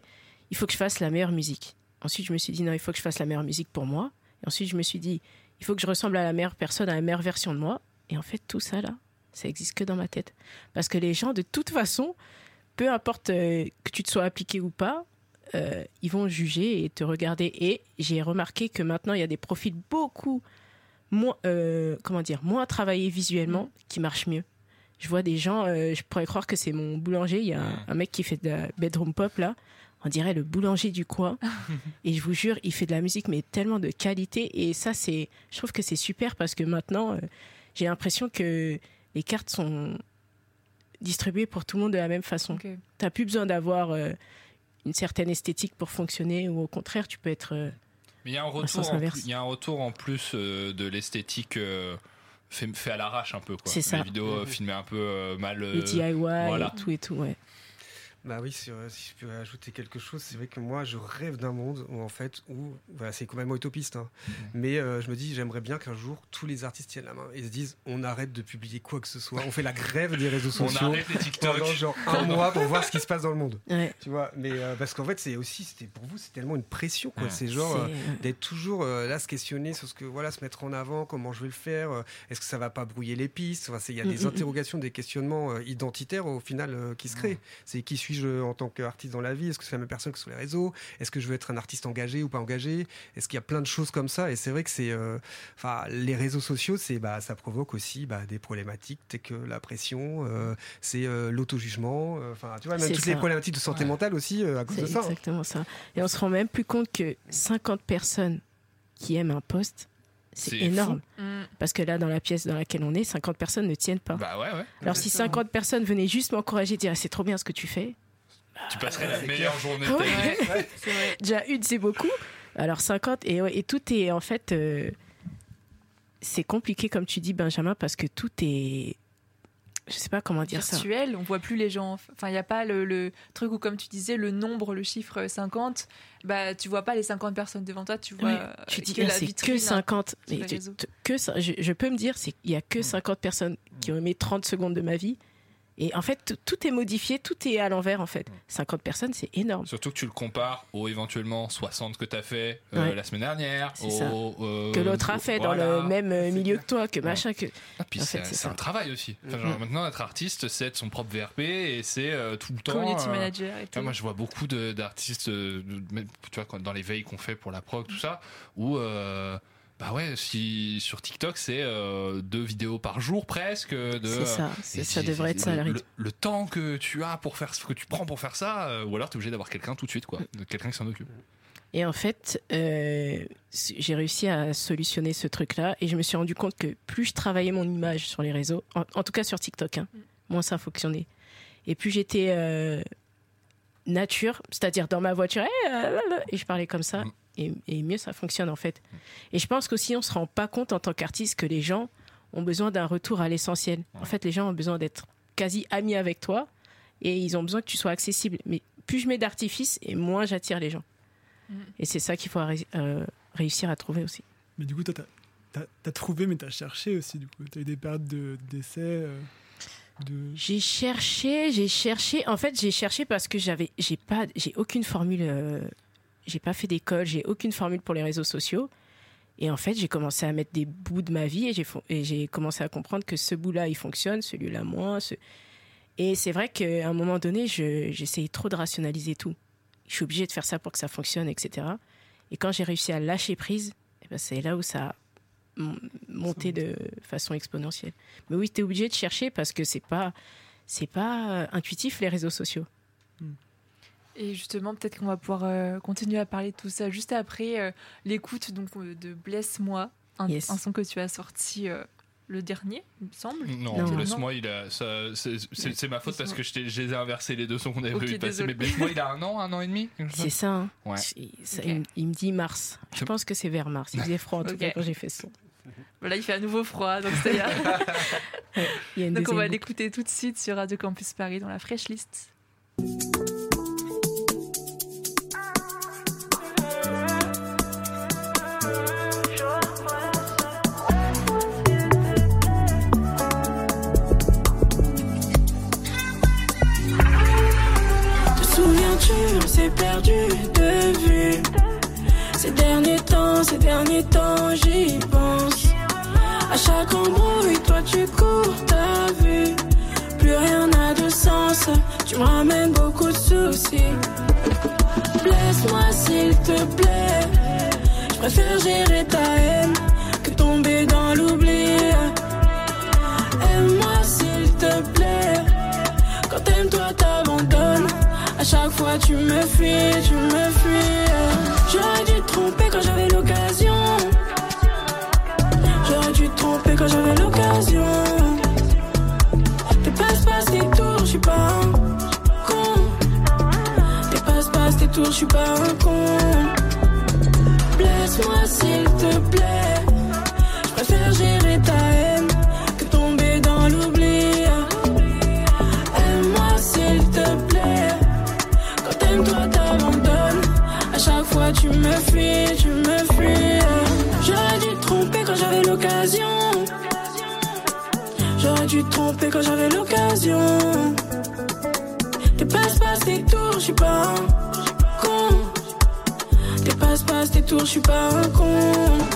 Speaker 3: il faut que je fasse la meilleure musique. Ensuite, je me suis dit, non, il faut que je fasse la meilleure musique pour moi. Et ensuite, je me suis dit, il faut que je ressemble à la meilleure personne, à la meilleure version de moi. Et en fait, tout ça, là, ça existe que dans ma tête. Parce que les gens, de toute façon, peu importe euh, que tu te sois appliqué ou pas, euh, ils vont juger et te regarder. Et j'ai remarqué que maintenant, il y a des profils beaucoup moins, euh, comment dire, moins travaillés visuellement qui marchent mieux. Je vois des gens, euh, je pourrais croire que c'est mon boulanger. Il y a un, un mec qui fait de la bedroom pop, là. On dirait le boulanger du coin. Et je vous jure, il fait de la musique, mais tellement de qualité. Et ça, c'est, je trouve que c'est super parce que maintenant, euh, j'ai l'impression que les cartes sont distribuées pour tout le monde de la même façon.
Speaker 1: Okay.
Speaker 3: Tu n'as plus besoin d'avoir euh, une certaine esthétique pour fonctionner, ou au contraire, tu peux être... Euh,
Speaker 4: mais il y a un retour, en plus, il y a un retour en plus euh, de l'esthétique... Euh... Fait, fait à l'arrache un peu, quoi.
Speaker 3: C'est ça.
Speaker 4: Les vidéos euh, filmées un peu euh, mal. Euh,
Speaker 3: les D I Y
Speaker 4: voilà.
Speaker 3: et tout et tout, ouais.
Speaker 5: Bah oui, si, euh, si je peux ajouter quelque chose, c'est vrai que moi je rêve d'un monde où en fait, où, voilà, c'est quand même utopiste, hein, mmh. mais euh, je me dis j'aimerais bien qu'un jour tous les artistes tiennent la main et se disent on arrête de publier quoi que ce soit, on fait la grève des réseaux sociaux,
Speaker 4: on arrête les TikTok
Speaker 5: pendant genre un mois pour voir ce qui se passe dans le monde.
Speaker 3: Ouais.
Speaker 5: Tu vois, mais euh, parce qu'en fait c'est aussi, c'était pour vous c'est tellement une pression, quoi. Ouais. C'est genre
Speaker 3: c'est...
Speaker 5: Euh, d'être toujours euh, là, se questionner sur ce que voilà, se mettre en avant, comment je vais le faire, euh, est-ce que ça va pas brouiller les pistes, enfin, il y a des mmh, interrogations, des questionnements euh, identitaires au final euh, qui se créent. Mmh. C'est qui suis-je en tant qu'artiste dans la vie, est-ce que c'est la même personne que sur les réseaux, est-ce que je veux être un artiste engagé ou pas engagé, est-ce qu'il y a plein de choses comme ça, et c'est vrai que c'est enfin euh, les réseaux sociaux, c'est bah ça provoque aussi bah, des problématiques telles que la pression, euh, c'est euh, l'auto-jugement, enfin euh, tu vois, même c'est toutes ça. Les problématiques de santé ouais. mentale aussi euh, à cause
Speaker 3: c'est
Speaker 5: de ça.
Speaker 3: C'est exactement hein. ça. Et on se rend même plus compte que cinquante personnes qui aiment un post, c'est, c'est énorme. Mmh. Parce que là, dans la pièce dans laquelle on est, cinquante personnes ne tiennent pas.
Speaker 4: Bah ouais, ouais.
Speaker 3: Alors si cinquante personnes venaient juste m'encourager, dire c'est trop bien ce que tu fais,
Speaker 4: tu passerais la meilleure journée de
Speaker 3: ouais.
Speaker 4: ta vie.
Speaker 3: Ouais, c'est vrai. Déjà une, c'est beaucoup. Alors cinquante, et, ouais, et tout est en fait... Euh, c'est compliqué, comme tu dis, Benjamin, parce que tout est... Je sais pas comment dire
Speaker 1: virtuel,
Speaker 3: ça.
Speaker 1: Virtuel, on voit plus les gens. Enfin, il n'y a pas le, le truc où, comme tu disais, le nombre, le chiffre cinquante, bah, tu vois pas les cinquante personnes devant toi, tu vois
Speaker 3: ouais. Tu dis,
Speaker 1: que
Speaker 3: ah,
Speaker 1: la
Speaker 3: c'est
Speaker 1: vitrine,
Speaker 3: que cinquante.
Speaker 1: Mais
Speaker 3: tu, que, je, je peux me dire, il n'y a que cinquante personnes qui ont aimé trente secondes de ma vie. Et en fait, tout, tout est modifié, tout est à l'envers, en fait. cinquante personnes, c'est énorme.
Speaker 4: Surtout que tu le compares aux éventuellement soixante que tu as fait euh, ouais. la semaine dernière. Au, euh,
Speaker 3: que l'autre a fait voilà. dans le même euh, milieu que toi, que machin. Que...
Speaker 4: Ah, puis
Speaker 3: en
Speaker 4: c'est,
Speaker 3: fait, c'est,
Speaker 4: c'est un travail aussi. Enfin, genre, mmh. Maintenant, être artiste, c'est être son propre V R P et c'est euh, tout le temps.
Speaker 1: Community
Speaker 4: euh,
Speaker 1: manager et tout.
Speaker 4: Moi, je vois beaucoup de, d'artistes, euh, de, tu vois, dans les veilles qu'on fait pour la prog, tout ça, où. Euh, Bah ouais, si sur TikTok c'est euh, deux vidéos par jour presque. De,
Speaker 3: c'est ça, c'est, ça devrait être ça le rythme.
Speaker 4: Le, le temps que tu as pour faire ce que tu prends pour faire ça, euh, ou alors t'es obligé d'avoir quelqu'un tout de suite, quoi, de quelqu'un qui s'en occupe.
Speaker 3: Et en fait, euh, j'ai réussi à solutionner ce truc-là et je me suis rendu compte que plus je travaillais mon image sur les réseaux, en, en tout cas sur TikTok, hein, moins ça fonctionnait. Et plus j'étais euh, nature, c'est-à-dire dans ma voiture, et je parlais comme ça. Mm. Et, et mieux ça fonctionne en fait. Et je pense qu'aussi on se rend pas compte en tant qu'artiste que les gens ont besoin d'un retour à l'essentiel. En fait, les gens ont besoin d'être quasi amis avec toi et ils ont besoin que tu sois accessible. Mais plus je mets d'artifice et moins j'attire les gens. Mmh. Et c'est ça qu'il faut ré- euh, réussir à trouver aussi.
Speaker 2: Mais du coup, toi, t'as, t'as, t'as trouvé, mais t'as cherché aussi. Du coup, t'as eu des périodes de, d'essais. Euh, de...
Speaker 3: J'ai cherché, j'ai cherché. En fait, j'ai cherché parce que j'avais, j'ai pas, j'ai aucune formule. Euh, J'ai pas fait d'école, j'ai aucune formule pour les réseaux sociaux. Et en fait, j'ai commencé à mettre des bouts de ma vie et j'ai, et j'ai commencé à comprendre que ce bout-là, il fonctionne, celui-là moins. Ce... Et c'est vrai qu'à un moment donné, je, j'essayais trop de rationaliser tout. Je suis obligée de faire ça pour que ça fonctionne, et cetera. Et quand j'ai réussi à lâcher prise, eh ben c'est là où ça a monté de façon exponentielle. Mais oui, t'es obligé de chercher parce que c'est pas, c'est pas intuitif, les réseaux sociaux.
Speaker 2: Hmm.
Speaker 1: Et justement, peut-être qu'on va pouvoir euh, continuer à parler de tout ça juste après euh, l'écoute donc, euh, de Blesse-moi, un, yes. un son que tu as sorti euh, le dernier, il me semble.
Speaker 4: Non, non. Blesse-moi, il a, ça, c'est, c'est, c'est ma faute parce que je, t'ai, je les ai inversés les deux sons qu'on avait okay, prévu de passer. Mais Blesse-moi, il a un an, un an et demi.
Speaker 3: C'est ça. Hein.
Speaker 4: Ouais.
Speaker 3: ça okay. il, il me dit mars. Je c'est... pense que c'est vers mars. Il faisait froid en tout okay. cas quand j'ai fait ce son.
Speaker 1: Voilà, il fait à nouveau froid, donc c'est bien. ouais, donc on va l'écouter tout de suite sur Radio Campus Paris dans la Fresh List.
Speaker 6: On s'est perdu Ces derniers temps, ces derniers temps, j'y pense. À chaque embrouille, toi tu cours, t'as vu. Plus rien n'a de sens, tu me ramènes beaucoup de soucis. Blesse-moi s'il te plaît. Je préfère gérer ta haine que tomber dans l'oubli. Aime-moi s'il te plaît. Quand t'aimes toi t'abandonnes. À chaque fois tu me fuis, tu me fuis. J'aurais dû te tromper quand j'avais l'occasion. J'aurais dû te tromper quand j'avais l'occasion. Tes passe-passe, tes tours, j'suis pas un con. Tes passe-passe, tes tours, j'suis pas un con. Blesse-moi s'il te plaît. Je préfère gérer ta haine que tomber dans l'oubli. Aime-moi s'il te plaît. Quand t'aimes toi t'abandonnes. À chaque fois tu me fuis, tu me fuis. J'aurais dû te tromper quand j'avais l'occasion. J'aurais dû te tromper quand j'avais l'occasion. Tes passe-passe, tes tours, j'suis pas un con. Tes passe-passe, tes tours, j'suis pas un con.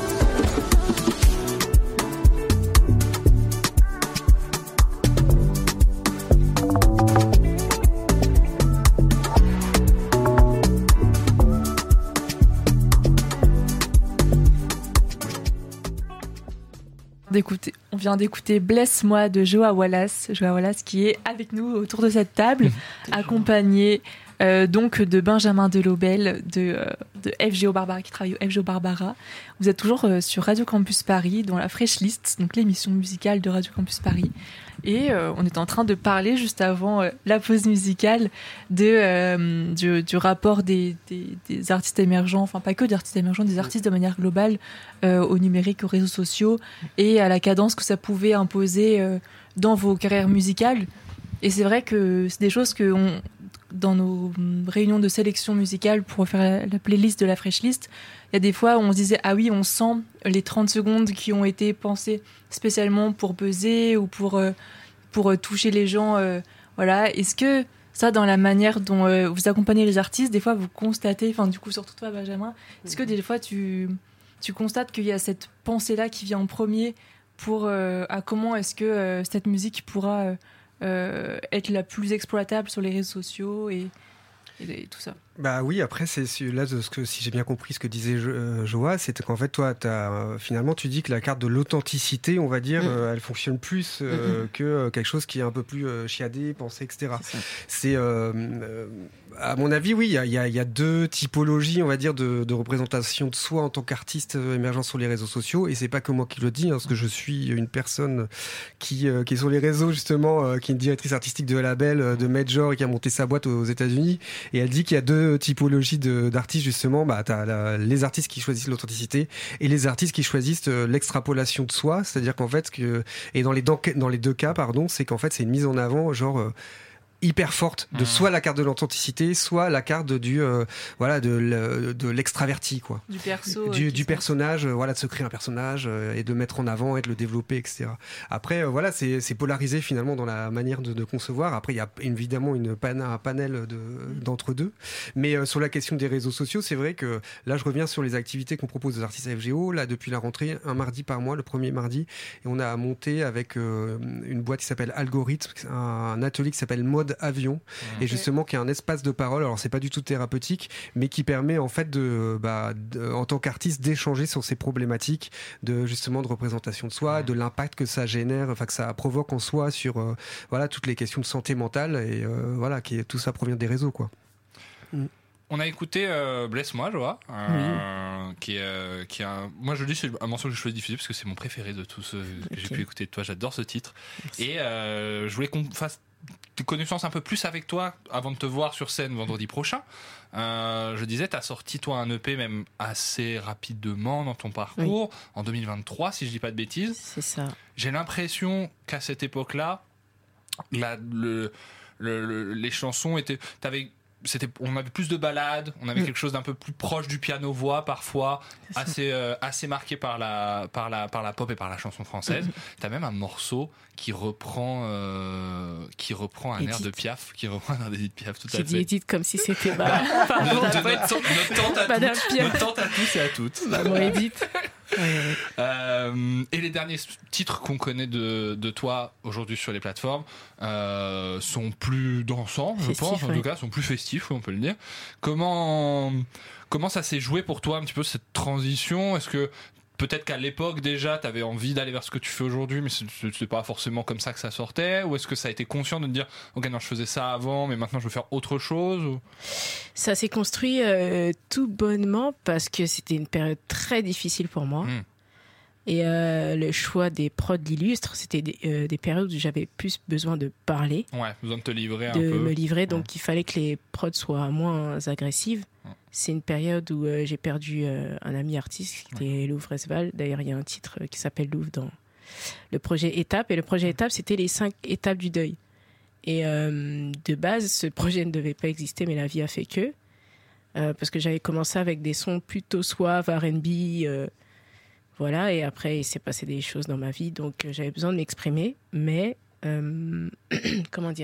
Speaker 1: D'écouter, on vient d'écouter Blesse-moi de Joa Wallace, Joa Wallace qui est avec nous autour de cette table, accompagné euh, donc de Benjamin Delobel de, euh, de F G O Barbara, qui travaille au F G O Barbara. Vous êtes toujours euh, sur Radio Campus Paris, dans la Fresh List, donc l'émission musicale de Radio Campus Paris. Et euh, on est en train de parler juste avant euh, la pause musicale de, euh, du, du rapport des, des, des artistes émergents, enfin pas que des artistes émergents, des artistes de manière globale euh, au numérique, aux réseaux sociaux et à la cadence que ça pouvait imposer euh, dans vos carrières musicales. Et c'est vrai que c'est des choses que on, dans nos réunions de sélection musicale pour faire la, la playlist de la Fresh List, il y a des fois où on se disait ah oui, on sent les trente secondes qui ont été pensées spécialement pour buzzer ou pour, euh, pour euh, toucher les gens. Euh, voilà. Est-ce que ça, dans la manière dont euh, vous accompagnez les artistes, des fois vous constatez, enfin du coup surtout toi Benjamin, est-ce que des fois tu, tu constates qu'il y a cette pensée-là qui vient en premier pour euh, à comment est-ce que euh, cette musique pourra euh, euh, être la plus exploitable sur les réseaux sociaux et, et, et tout ça?
Speaker 5: Bah oui, après, c'est là, de ce que, si j'ai bien compris ce que disait euh, Joa, c'est qu'en fait, toi, t'as, euh, finalement, tu dis que la carte de l'authenticité, on va dire, mmh. euh, elle fonctionne plus euh, mmh. que euh, quelque chose qui est un peu plus euh, chiadé, pensé, et cetera. C'est, c'est euh, euh, à mon avis, oui, il y a, y, a, y a deux typologies, on va dire, de, de représentation de soi en tant qu'artiste émergent sur les réseaux sociaux, et c'est pas que moi qui le dis, hein, parce que je suis une personne qui, euh, qui est sur les réseaux, justement, euh, qui est une directrice artistique de label, euh, de Major, qui a monté sa boîte aux États-Unis, et elle dit qu'il y a deux typologie de, d'artistes justement, bah, t'as la, les artistes qui choisissent l'authenticité et les artistes qui choisissent euh, l'extrapolation de soi, c'est-à-dire qu'en fait que, et dans les, dans, dans les deux cas pardon, c'est qu'en fait c'est une mise en avant genre euh, hyper forte de mmh. soit la carte de l'authenticité, soit la carte du euh, voilà de, le, de l'extraverti quoi,
Speaker 1: du perso,
Speaker 5: du,
Speaker 1: euh,
Speaker 5: du personnage, euh, voilà de se créer un personnage euh, et de mettre en avant et de le développer, et cetera. Après euh, voilà c'est, c'est polarisé finalement dans la manière de, de concevoir. Après il y a évidemment une pan- un panel de, d'entre deux, mais euh, sur la question des réseaux sociaux, c'est vrai que là je reviens sur les activités qu'on propose aux artistes à F G O là depuis la rentrée, un mardi par mois, le premier mardi, et on a monté avec euh, une boîte qui s'appelle Algorithme, un, un atelier qui s'appelle Mode Avion, mmh. et justement qui est un espace de parole. Alors c'est pas du tout thérapeutique, mais qui permet en fait de, bah, de, en tant qu'artiste, d'échanger sur ces problématiques de justement de représentation de soi, mmh. de l'impact que ça génère, enfin que ça provoque en soi sur euh, voilà toutes les questions de santé mentale et euh, voilà qui tout ça provient des réseaux quoi. Mmh.
Speaker 4: On a écouté euh, Blesse-moi, Joa, euh, oui. qui est, euh, qui est un, moi je le dis, c'est un morceau que je choisis diffuser parce que c'est mon préféré de tous ceux que okay. j'ai pu écouter de toi. J'adore ce titre. Merci. Et euh, je voulais qu'on fasse connaissance un peu plus avec toi avant de te voir sur scène vendredi prochain. Euh, je disais, tu as sorti toi un E P même assez rapidement dans ton parcours, oui. en deux mille vingt-trois si je dis pas de bêtises.
Speaker 3: C'est ça.
Speaker 4: J'ai l'impression qu'à cette époque-là, la, le, le, le, les chansons étaient... T'avais c'était, on avait plus de ballades, on avait
Speaker 3: Mm.
Speaker 4: quelque chose d'un peu plus proche du piano-voix parfois,
Speaker 3: C'est ça.
Speaker 4: assez, euh, assez marqué par la, par, la, par la pop et par la chanson française.
Speaker 3: Mm.
Speaker 4: T'as même un morceau qui reprend, euh, qui reprend un air
Speaker 3: Edith.
Speaker 4: de Piaf, qui reprend un air d'Edith Piaf, tout à
Speaker 3: J'ai dit
Speaker 4: fait.
Speaker 3: Edith comme si c'était ma... Pardon,
Speaker 4: Notre,
Speaker 3: la
Speaker 4: notre,
Speaker 3: pote.
Speaker 4: notre tante à
Speaker 3: Madame
Speaker 4: toutes,
Speaker 3: Piaf.
Speaker 4: notre tante à tous et à toutes.
Speaker 3: Maman Edith. Ouais, ouais.
Speaker 4: Euh, et les derniers titres qu'on connaît de, de toi aujourd'hui sur les plateformes euh, sont plus dansants, je
Speaker 3: Festifs,
Speaker 4: pense, en
Speaker 3: ouais.
Speaker 4: tout cas, sont plus festifs, oui, on peut le dire. Comment, comment ça s'est joué pour toi un petit peu cette transition ? Est-ce que peut-être qu'à l'époque déjà tu avais envie d'aller vers ce que tu fais aujourd'hui, mais c'est, c'est pas forcément comme ça que ça sortait ? Ou est-ce que ça a été conscient de te dire ok, non, je faisais ça avant, mais maintenant je veux faire autre chose ou...
Speaker 3: Ça s'est construit euh, tout bonnement parce que c'était une période très difficile pour moi.
Speaker 4: Mm.
Speaker 3: Et euh, le choix des prods l'illustre, c'était des, euh, des périodes où j'avais plus besoin de parler,
Speaker 4: Ouais, besoin de te livrer un
Speaker 3: de
Speaker 4: peu.
Speaker 3: me livrer, donc il fallait que les prods soient moins agressives.
Speaker 4: Ouais.
Speaker 3: C'est une période où euh, j'ai perdu euh, un ami artiste qui était Louvre Resval. D'ailleurs, il y a un titre euh, qui s'appelle Louvre dans le projet Étape. Et le projet Étape, c'était les cinq étapes du deuil. Et euh, de base, ce projet ne devait pas exister, mais la vie a fait que. Euh, parce que j'avais commencé avec des sons plutôt suaves, R and B. Euh, voilà, et après, il s'est passé des choses dans ma vie, donc euh, j'avais besoin de m'exprimer. Mais, euh, comment dire ?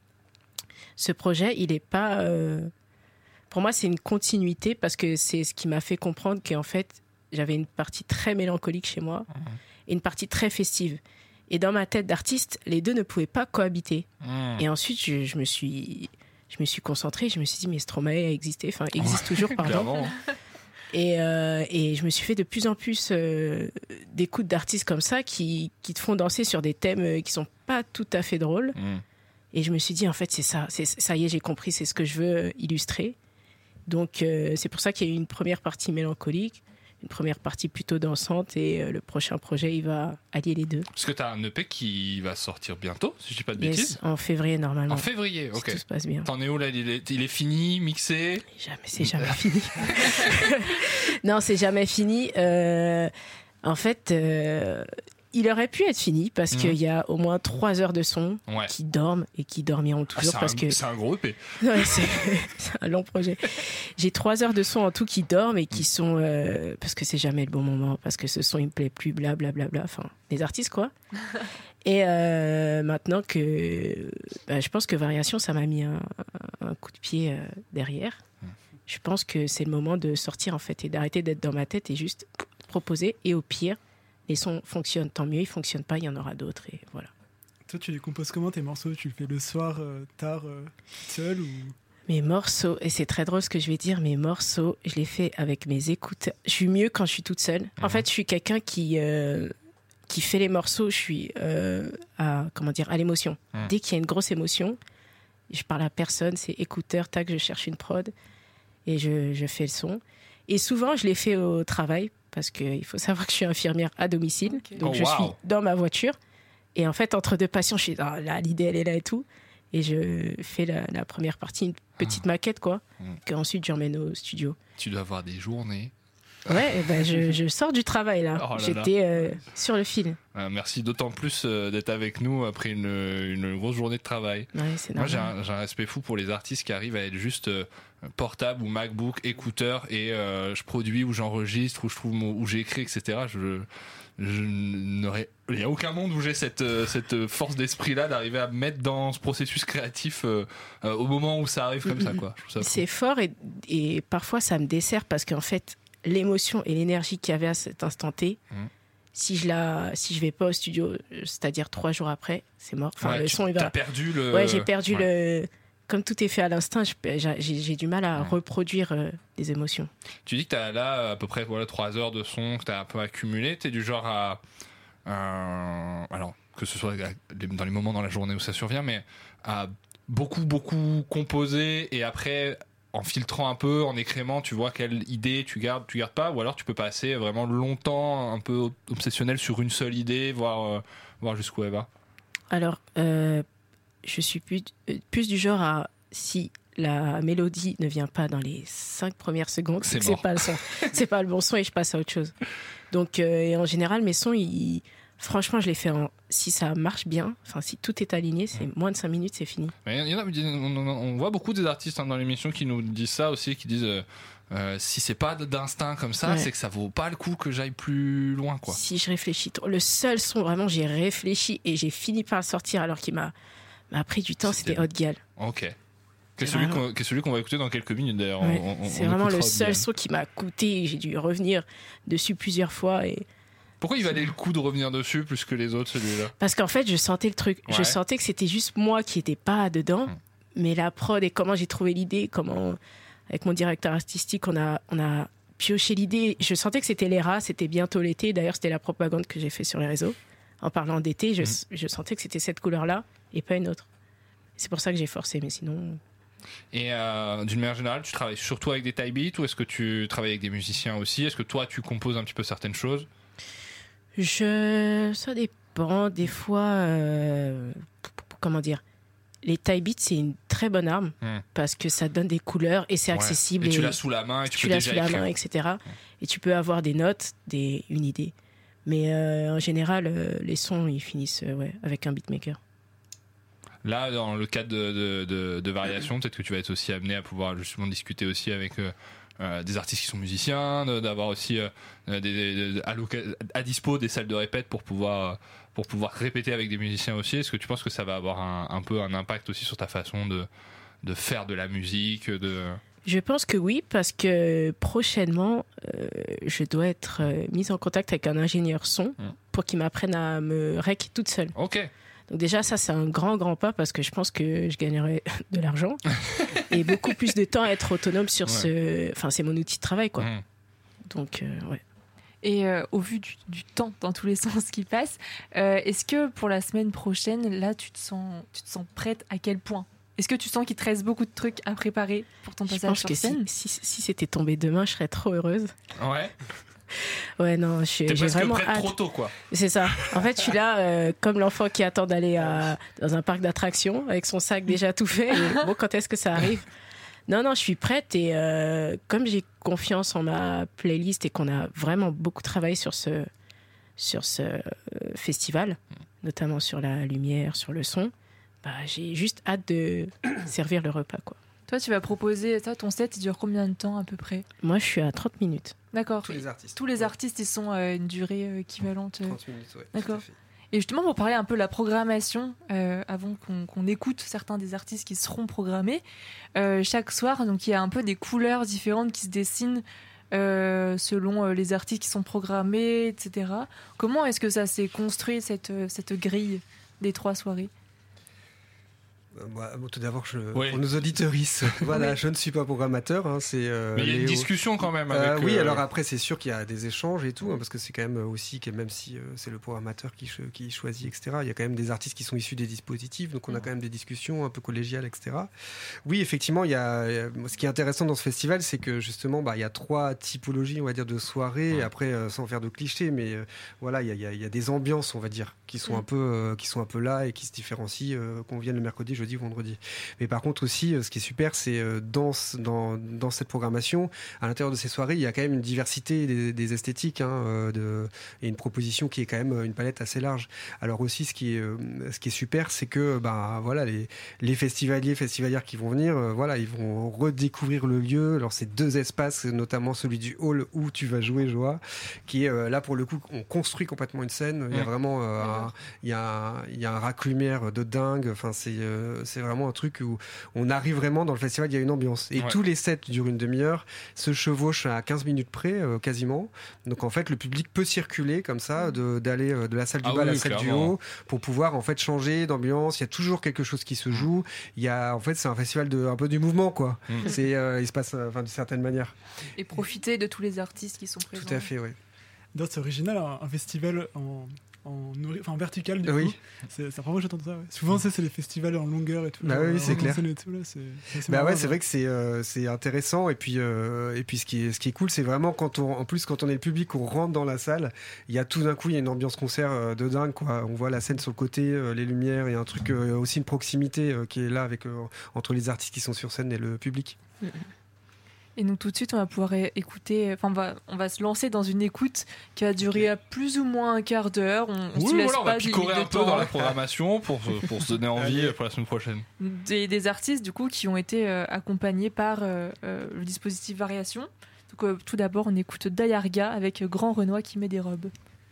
Speaker 3: Ce projet, il n'est pas... euh, pour moi, c'est une continuité parce que c'est ce qui m'a fait comprendre qu'en fait, j'avais une partie très mélancolique chez moi et une partie très festive. Et dans ma tête d'artiste, les deux ne pouvaient pas cohabiter.
Speaker 4: Mmh.
Speaker 3: Et ensuite, je, je me suis... Je me suis concentrée, je me suis dit, mais Stromae a existé, enfin, existe toujours, pardon.
Speaker 4: Clairement.
Speaker 3: Et, euh, et je me suis fait de plus en plus euh, d'écoutes d'artistes comme ça qui, qui te font danser sur des thèmes euh, qui sont pas tout à fait drôles.
Speaker 4: Mmh.
Speaker 3: Et je me suis dit, en fait, c'est ça, c'est, ça y est, j'ai compris, c'est ce que je veux euh, illustrer. Donc, euh, c'est pour ça qu'il y a eu une première partie mélancolique, une première partie plutôt dansante, et euh, le prochain projet, il va allier les deux.
Speaker 4: Parce que t'as un E P qui va sortir bientôt, si je dis pas de
Speaker 3: Yes,
Speaker 4: bêtises.
Speaker 3: en février, normalement.
Speaker 4: En février,
Speaker 3: Si
Speaker 4: ok.
Speaker 3: tout se passe bien.
Speaker 4: T'en es où là ? Il est, il est fini, mixé ?
Speaker 3: Jamais, c'est jamais fini. Non, c'est jamais fini. Euh, en fait, euh, il aurait pu être fini parce
Speaker 4: Mhm.
Speaker 3: qu'il y a au moins trois heures de son
Speaker 4: Ouais.
Speaker 3: qui dorment et qui dormiront
Speaker 4: Ah,
Speaker 3: toujours
Speaker 4: c'est,
Speaker 3: parce
Speaker 4: un,
Speaker 3: que
Speaker 4: c'est un gros E P.
Speaker 3: ouais, c'est, c'est un long projet. J'ai trois heures de son en tout qui dorment et qui sont euh, parce que c'est jamais le bon moment, parce que ce son il me plaît plus, blablabla. Bla, bla, enfin, les artistes quoi. Et euh, maintenant que bah, je pense que Variation, ça m'a mis un, un coup de pied euh, derrière. Je pense que c'est le moment de sortir en fait et d'arrêter d'être dans ma tête et juste proposer. Et au pire, les sons fonctionnent, tant mieux. Ils fonctionnent pas, il y en aura d'autres et voilà.
Speaker 2: Toi, tu les composes comment tes morceaux ? Tu le fais le soir, euh, tard, euh, seul ou...
Speaker 3: Mes morceaux, et c'est très drôle ce que je vais dire, mes morceaux, je les fais avec mes écouteurs. Je suis mieux quand je suis toute seule. En fait, je suis quelqu'un qui euh, qui fait les morceaux. Je suis euh, à comment dire à l'émotion.
Speaker 4: Mhm.
Speaker 3: Dès qu'il y a une grosse émotion, je parle à personne. C'est écouteur, tac, je cherche une prod et je, je fais le son. Et souvent, je les fais au travail parce qu'il faut savoir que je suis infirmière à domicile,
Speaker 1: Ok.
Speaker 3: donc
Speaker 4: Oh,
Speaker 3: je
Speaker 4: wow.
Speaker 3: suis dans ma voiture. Et en fait, entre deux patients, je suis ah, là, l'idée elle est là et tout. Et je fais la, la première partie, une petite maquette, quoi,
Speaker 4: Mm.
Speaker 3: qu'ensuite j'emmène au studio.
Speaker 4: Tu dois avoir des journées.
Speaker 3: Ouais, et ben je, je sors du travail, là.
Speaker 4: Oh là là.
Speaker 3: J'étais euh, sur le fil.
Speaker 4: Euh, merci d'autant plus euh, d'être avec nous après une, une grosse journée de travail.
Speaker 3: Ouais, c'est
Speaker 4: Moi, j'ai
Speaker 3: normal.
Speaker 4: un, j'ai un respect fou pour les artistes qui arrivent à être juste euh, portable ou MacBook, écouteur, et euh, je produis ou j'enregistre ou je trouve mon, ou j'écris, et cetera. Je, je n'aurais, il n'y a aucun monde où j'ai cette, euh, cette force d'esprit-là d'arriver à me mettre dans ce processus créatif euh, euh, au moment où ça arrive comme ça, quoi. Je trouve ça fou.
Speaker 3: C'est fort et, et parfois ça me dessert parce qu'en fait, l'émotion et l'énergie qu'il y avait à cet instant T,
Speaker 4: Mhm.
Speaker 3: si je la, si je vais pas au studio, c'est-à-dire trois jours après, c'est mort. Enfin,
Speaker 4: Ouais,
Speaker 3: le
Speaker 4: tu-
Speaker 3: son, il
Speaker 4: t'as
Speaker 3: va.
Speaker 4: perdu le.
Speaker 3: Ouais, j'ai perdu
Speaker 4: Ouais.
Speaker 3: le. Comme tout est fait à l'instinct, je- j'ai, j'ai du mal à
Speaker 4: Ouais.
Speaker 3: reproduire euh, les émotions.
Speaker 4: Tu dis que tu as là à peu près voilà, trois heures de son que tu as un peu accumulé. Tu es du genre à. euh, alors, que ce soit dans les moments dans la journée où ça survient, mais à beaucoup, beaucoup composer et après, en filtrant un peu, en écrémant, tu vois quelle idée tu gardes, tu gardes pas, ou alors tu peux passer vraiment longtemps, un peu obsessionnel sur une seule idée, voir, euh, voir jusqu'où elle va.
Speaker 3: Alors, euh, je suis plus, euh, plus du genre à si la mélodie ne vient pas dans les cinq premières secondes,
Speaker 4: C'est
Speaker 3: c'est que
Speaker 4: mort.
Speaker 3: c'est pas le son, c'est pas le bon son et je passe à autre chose. Donc, euh, et en général, mes sons, ils, Franchement, je l'ai fait en... Si ça marche bien, enfin, si tout est aligné, c'est moins de cinq minutes, c'est fini.
Speaker 4: Mais il y en a, on, on, on voit beaucoup des artistes hein, dans l'émission qui nous disent ça aussi, qui disent euh, euh, si c'est pas d'instinct comme ça, ouais. c'est que ça vaut pas le coup que j'aille plus loin, quoi.
Speaker 3: Si je réfléchis trop. Le seul son, vraiment, j'ai réfléchi et j'ai fini par le sortir alors qu'il m'a, m'a pris du temps, c'était, c'était Hot Gal.
Speaker 4: Ok. Qui est, celui qu'on, qui est celui qu'on va écouter dans quelques minutes d'ailleurs.
Speaker 3: Ouais,
Speaker 4: on, on,
Speaker 3: c'est
Speaker 4: on
Speaker 3: vraiment le seul son qui m'a coûté. J'ai dû revenir dessus plusieurs fois. Et...
Speaker 4: Pourquoi il valait le coup de revenir dessus plus que les autres, celui-là ?
Speaker 3: Parce qu'en fait, je sentais le truc. Ouais. Je sentais que c'était juste moi qui n'étais pas dedans. Hum. Mais la prod et comment j'ai trouvé l'idée, comment, avec mon directeur artistique, on a, on a pioché l'idée. Je sentais que c'était l'E R A, c'était bientôt l'été. D'ailleurs, c'était la propagande que j'ai fait sur les réseaux. En parlant d'été, je, hum. je sentais que c'était cette couleur-là et pas une autre. C'est pour ça que j'ai forcé, mais sinon...
Speaker 4: Et euh, d'une manière générale, tu travailles surtout avec des type beats ou est-ce que tu travailles avec des musiciens aussi ? Est-ce que toi, tu composes un petit peu certaines choses ?
Speaker 3: Je... Ça dépend. Des fois, euh... comment dire ? Les type beats, c'est une très bonne arme mmh. parce que ça donne des couleurs et c'est ouais. accessible.
Speaker 4: Et,
Speaker 3: et
Speaker 4: tu l'as sous la main et tu,
Speaker 3: tu
Speaker 4: peux
Speaker 3: l'as
Speaker 4: déjà
Speaker 3: sous la
Speaker 4: écrire.
Speaker 3: main, et cetera. Mmh. Et tu peux avoir des notes, des... une idée. Mais euh, en général, euh, les sons, ils finissent euh, ouais, avec un beatmaker.
Speaker 4: Là, dans le cadre de, de, de, de variation, peut-être que tu vas être aussi amené à pouvoir justement discuter aussi avec euh, euh, des artistes qui sont musiciens, de, d'avoir aussi euh, des, des, à, à dispo des salles de répète pour pouvoir, pour pouvoir répéter avec des musiciens aussi. Est-ce que tu penses que ça va avoir un, un peu un impact aussi sur ta façon de, de faire de la musique de...
Speaker 3: Je pense que oui, parce que prochainement, euh, je dois être euh, mise en contact avec un ingénieur son mmh. pour qu'il m'apprenne à me rec toute seule.
Speaker 4: Ok.
Speaker 3: Donc déjà, ça, c'est un grand, grand pas parce que je pense que je gagnerai de l'argent et beaucoup plus de temps à être autonome sur ouais. ce... Enfin, c'est mon outil de travail, quoi. Mmh. Donc, euh, ouais.
Speaker 1: Et euh, au vu du, du temps, dans tous les sens qui passent, euh, est-ce que pour la semaine prochaine, là, tu te sens, tu te sens prête à quel point ? Est-ce que tu sens qu'il te reste beaucoup de trucs à préparer pour ton passage sur scène ?
Speaker 3: Je pense que si, si, si c'était tombé demain, je serais trop heureuse.
Speaker 4: Ouais.
Speaker 3: Ouais, non, je suis.
Speaker 4: T'es
Speaker 3: j'ai
Speaker 4: presque
Speaker 3: vraiment
Speaker 4: prête
Speaker 3: hâte.
Speaker 4: trop tôt, quoi.
Speaker 3: C'est ça. En fait, je suis là euh, comme l'enfant qui attend d'aller à, dans un parc d'attractions avec son sac déjà tout fait. Et, bon, quand est-ce que ça arrive ? Non, non, je suis prête et euh, comme j'ai confiance en ma playlist et qu'on a vraiment beaucoup travaillé sur ce, sur ce euh, festival, notamment sur la lumière, sur le son, bah, j'ai juste hâte de servir le repas, quoi.
Speaker 1: Toi, tu vas proposer ça, ton set, il dure combien de temps à peu près ?
Speaker 3: Moi, je suis à trente minutes.
Speaker 1: D'accord.
Speaker 5: Tous les artistes.
Speaker 1: Tous les artistes, ils sont à une durée euh, équivalente. Euh...
Speaker 5: trente minutes, oui.
Speaker 1: D'accord. Et justement, pour parler un peu de la programmation, euh, avant qu'on, qu'on écoute certains des artistes qui seront programmés, euh, chaque soir, donc il y a un peu des couleurs différentes qui se dessinent euh, selon euh, les artistes qui sont programmés, et cetera. Comment est-ce que ça s'est construit, cette, cette grille des trois soirées ?
Speaker 5: Moi, tout d'abord, je,
Speaker 4: oui.
Speaker 5: pour nos auditorices, voilà, oui. je ne suis pas programmateur. Hein, c'est, euh,
Speaker 4: Mais il y a
Speaker 5: Léo.
Speaker 4: une discussion quand même. Avec,
Speaker 5: euh, oui,
Speaker 4: euh...
Speaker 5: alors après, c'est sûr qu'il y a des échanges et tout, hein, parce que c'est quand même aussi, que même si euh, c'est le programmateur qui, qui choisit, et cetera, il y a quand même des artistes qui sont issus des dispositifs, donc on a quand même des discussions un peu collégiales, et cetera. Oui, effectivement, il y a, ce qui est intéressant dans ce festival, c'est que justement, bah, il y a trois typologies, on va dire, de soirées, ouais. après, euh, sans faire de clichés, mais euh, voilà, il y, y, y a des ambiances, on va dire, qui sont, ouais. un, peu, euh, qui sont un peu là et qui se différencient, euh, qu'on vienne le mercredi, jeudi, vendredi. Mais par contre aussi, ce qui est super, c'est dans, dans, dans cette programmation, à l'intérieur de ces soirées, il y a quand même une diversité des, des esthétiques hein, de, et une proposition qui est quand même une palette assez large. Alors aussi, ce qui est, ce qui est super, c'est que bah, voilà, les, les festivaliers, festivalières qui vont venir, voilà, ils vont redécouvrir le lieu. Alors c'est deux espaces, notamment celui du hall où tu vas jouer, Joa, qui est là pour le coup, on construit complètement une scène. Il y a vraiment euh, un, il y a, il y a un rack lumière de dingue. Enfin, c'est, euh, c'est vraiment un truc où on arrive vraiment dans le festival, il y a une ambiance. Et ouais. tous les sets durent une demi-heure, se chevauchent à quinze minutes près, euh, quasiment. Donc en fait, le public peut circuler comme ça, de, d'aller euh, de la salle du
Speaker 4: ah
Speaker 5: bas
Speaker 4: oui,
Speaker 5: à la salle
Speaker 4: clairement.
Speaker 5: du haut, pour pouvoir en fait changer d'ambiance. Il y a toujours quelque chose qui se joue. Il y a, en fait, c'est un festival de, un peu du mouvement, quoi. Mm. C'est, euh, il se passe enfin, d'une certaine manière.
Speaker 1: Et profiter de tous les artistes qui sont présents.
Speaker 5: Tout à fait, oui.
Speaker 2: D'ailleurs, c'est original, un, un festival en... En, enfin, en vertical du
Speaker 5: oui.
Speaker 2: coup c'est, c'est vraiment j'entends ça ouais. Souvent c'est, c'est les festivals en longueur et tout
Speaker 5: bah
Speaker 2: genre,
Speaker 5: oui c'est clair
Speaker 2: et tout, là, c'est, c'est
Speaker 5: bah
Speaker 2: marrant,
Speaker 5: ouais c'est vrai que c'est, euh, c'est intéressant et puis, euh, et puis ce, qui est, ce qui est cool c'est vraiment quand on, en plus quand on est le public on rentre dans la salle il y a tout d'un coup il y a une ambiance concert euh, de dingue quoi. On voit la scène sur le côté euh, les lumières, il y a un truc euh, aussi une proximité euh, qui est là avec, euh, entre les artistes qui sont sur scène et le public.
Speaker 1: Et donc tout de suite, on va pouvoir écouter, enfin on va, on va se lancer dans une écoute qui va durer à plus ou moins un quart d'heure. On, on
Speaker 4: oui,
Speaker 1: se laisse
Speaker 4: voilà, on
Speaker 1: pas
Speaker 4: va picorer un peu
Speaker 1: temps.
Speaker 4: dans la programmation pour, pour se donner envie pour la semaine prochaine.
Speaker 1: Des, des artistes du coup qui ont été euh, accompagnés par euh, euh, le dispositif Variation. Donc euh, tout d'abord, on écoute Dayarga avec Grand Renoir qui met des robes.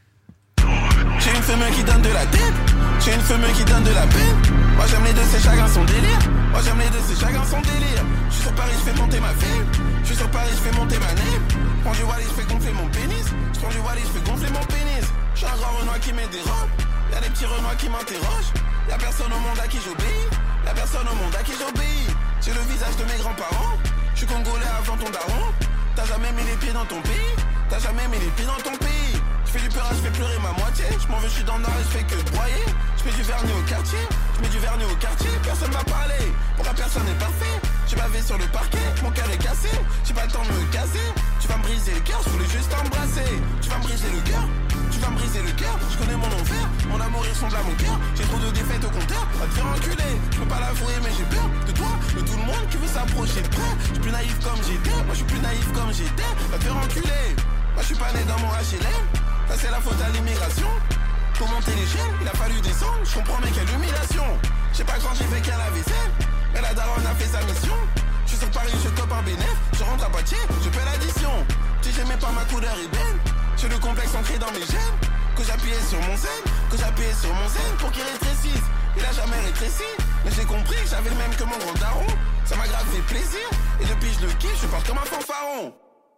Speaker 7: J'ai une femme qui donne de la tête, j'ai une femme qui donne de la peine. Moi j'aime les deux, c'est chacun son délire. Moi j'aime les deux, c'est chacun son délire. Je suis sur Paris, je fais monter ma fille. Je suis sur Paris, je fais monter ma nez. Je prends du Wally, je fais gonfler mon pénis. Je prends du Wally, je fais gonfler mon pénis. Je suis un grand Renoir qui met des robes. Y'a des petits Renoirs qui m'interrogent. Y'a personne au monde à qui j'obéis. Y'a personne au monde à qui j'obéis. J'ai le visage de mes grands-parents. Je suis congolais avant ton daron. T'as jamais mis les pieds dans ton pays. T'as jamais mis les pieds dans ton pays. Je fais du peur, je fais pleurer ma moitié. Je m'en veux, je suis dans le nord et je fais que broyer. Je mets du vernis au quartier. Je mets du vernis au quartier. Personne m'a parlé. Pourquoi personne n'est parfait? J'ai bavé sur le parquet. Mon cœur est cassé. J'ai pas le temps de me casser. Tu vas me briser le cœur. Je voulais juste t'embrasser. Tu vas me briser le cœur. Tu vas me briser le cœur. Je connais mon enfer. Mon amour il ressemble à mon cœur. J'ai trop de défaites au compteur. Va te faire enculer. Je peux pas l'avouer mais j'ai peur de toi. De tout le monde qui veut s'approcher de près. Je suis plus naïf comme j'étais. Moi je suis plus naïf comme j'étais. Va te faire enculer. Moi je suis pas né dans mon H L M. Ça c'est la faute à l'immigration. Pour monter l'échelle, il a fallu descendre. Je comprends mais quelle humiliation. Je sais pas quand j'ai fait qu'à la vaisselle, mais la daronne a fait sa mission. Je suis sur Paris, je cope un bénéf. Je rentre à Poitiers, je paie l'addition. Si j'aimais pas ma couleur ébène, j'ai le complexe ancré dans mes gènes. Que j'appuyais sur mon zen, que j'appuyais sur mon zen pour qu'il rétrécisse. Il a jamais rétréci, mais j'ai compris que j'avais le même que mon grand daron. Ça m'a grave fait plaisir, et depuis je le kiffe, je porte comme un fanfaron.